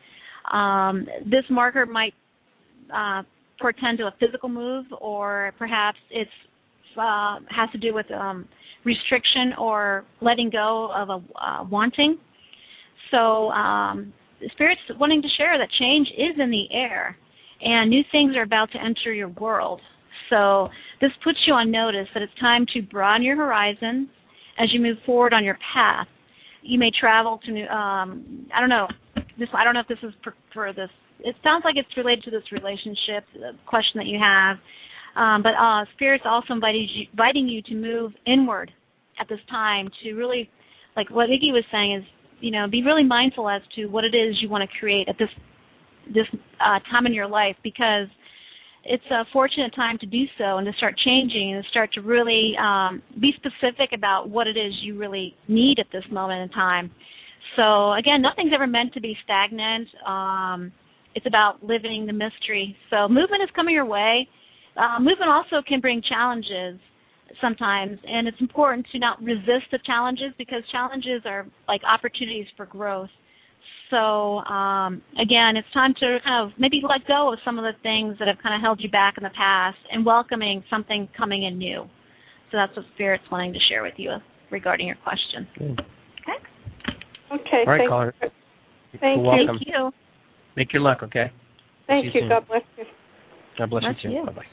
Um, this marker might uh, portend to a physical move, or perhaps it's uh, has to do with um, restriction or letting go of a uh, wanting. So um, the Spirit's wanting to share that change is in the air, and new things are about to enter your world. So this puts you on notice that it's time to broaden your horizons as you move forward on your path. You may travel to new, um, I don't know, this, I don't know if this is for, for this, it sounds like it's related to this relationship, the question that you have, um, but uh, Spirit's also inviting you, inviting you to move inward at this time to really, like what Iggy was saying is, you know, be really mindful as to what it is you want to create at this this uh, time in your life, because it's a fortunate time to do so and to start changing and to start to really um, be specific about what it is you really need at this moment in time. So, again, nothing's ever meant to be stagnant. Um, it's about living the mystery. So movement is coming your way. Uh, movement also can bring challenges sometimes, and it's important to not resist the challenges, because challenges are like opportunities for growth. So, um, again, it's time to kind of maybe let go of some of the things that have kind of held you back in the past and welcoming something coming in new. So that's what Spirit's wanting to share with you regarding your question. Good. Okay? Okay, All right, thank caller. you. Thank You're you. welcome. Thank you. Make your luck, okay? Thank See you. soon. God bless you. God bless, Bless you too. you. Bye-bye.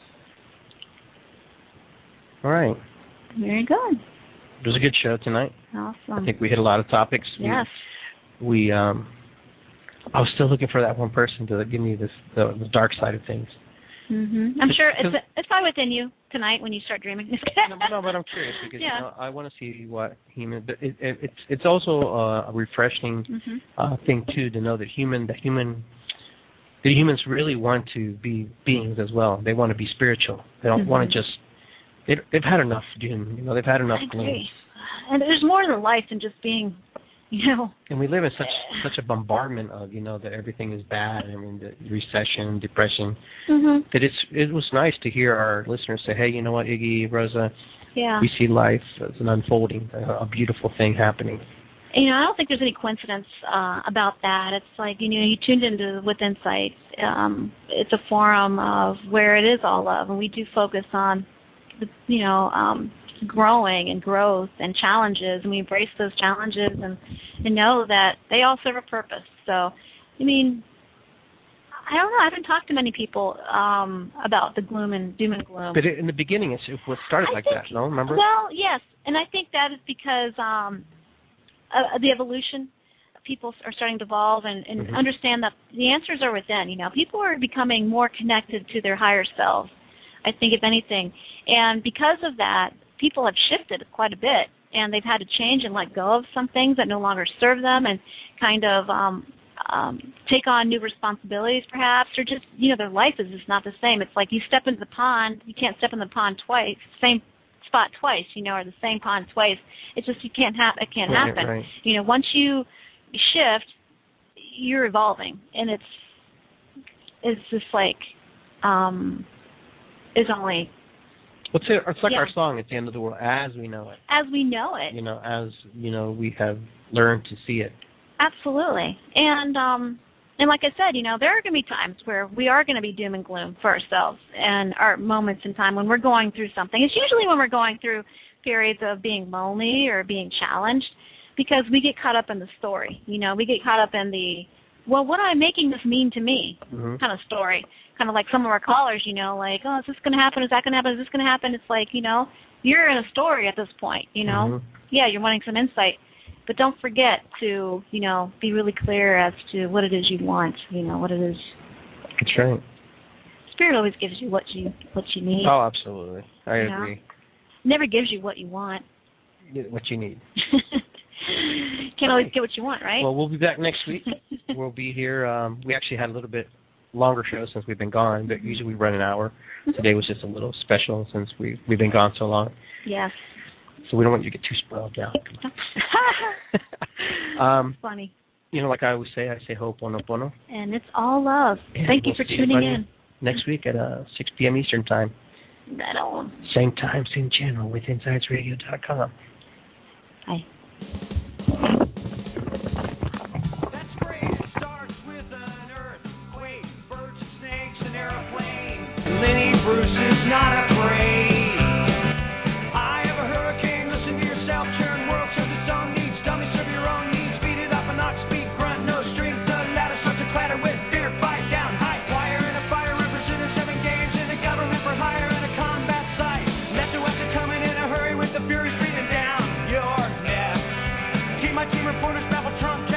All right. Very good. It was a good show tonight. Awesome. I think we hit a lot of topics. Yes. We, we um, I was still looking for that one person to give me this the, the dark side of things. Mm-hmm. I'm sure it's it's probably within you tonight when you start dreaming. no, no, but I'm curious because yeah. you know, I want to see what human. But it, it, it's it's also uh, a refreshing mm-hmm. uh, thing too to know that human that human the humans really want to be beings as well. They want to be spiritual. They don't mm-hmm. want to just. They, they've had enough doom. You know, they've had enough I gloom. agree. And there's more to life than just being, you know. And we live in such such a bombardment of, you know, that everything is bad. I mean, the recession, depression. Mm-hmm. That it's it was nice to hear our listeners say, hey, you know what, Iggy, Rosa, yeah. we see life as an unfolding, a, a beautiful thing happening. You know, I don't think there's any coincidence uh, about that. It's like, you know, you tuned into With Insight. Um, it's a forum of where it is all love, and we do focus on, you know, um, growing and growth and challenges, and we embrace those challenges and, and know that they all serve a purpose. So, I mean, I don't know. I haven't talked to many people um, about the gloom and doom and gloom. But in the beginning, it's, it started I like think, that, no? Remember? Well, yes, and I think that is because um, uh, the evolution. People are starting to evolve and, and mm-hmm. understand that the answers are within. You know, people are becoming more connected to their higher selves, I think, if anything. And because of that, people have shifted quite a bit, and they've had to change and let go of some things that no longer serve them, and kind of um, um, take on new responsibilities, perhaps, or just, you know, their life is just not the same. It's like you step into the pond, you can't step in the pond twice, same spot twice, you know, or the same pond twice. It's just you can't have it can't right, happen. Right. You know, once you shift, you're evolving, and it's it's just like um, it's only. What's it? It's like yeah. our song, "It's the End of the World," as we know it. As we know it. You know, as you know, we have learned to see it. Absolutely, and um, and like I said, you know, there are going to be times where we are going to be doom and gloom for ourselves, and our moments in time when we're going through something. It's usually when we're going through periods of being lonely or being challenged, because we get caught up in the story. You know, we get caught up in the, well, what am I making this mean to me mm-hmm. kind of story. Kind of like some of our callers, you know, like, oh, is this going to happen? Is that going to happen? Is this going to happen? It's like, you know, you're in a story at this point, you know. Mm-hmm. Yeah, you're wanting some insight. But don't forget to, you know, be really clear as to what it is you want, you know, what it is. That's right. Spirit always gives you what you what you need. Oh, absolutely. I you agree. Know? Never gives you what you want. What you need. Can't always get what you want, right? Well, we'll be back next week. We'll be here. Um, we actually had a little bit longer show since we've been gone, but usually we run an hour. Today was just a little special since we, we've been gone so long. Yes. So we don't want you to get too spoiled now. um, Funny. You know, like I always say, I say ho'oponopono. And it's all love. And Thank we'll you for see tuning you in. Next week at uh, six p.m. Eastern Time. Right on. Same time, same channel with insides radio dot com. Bye. Team reporters babble Trump.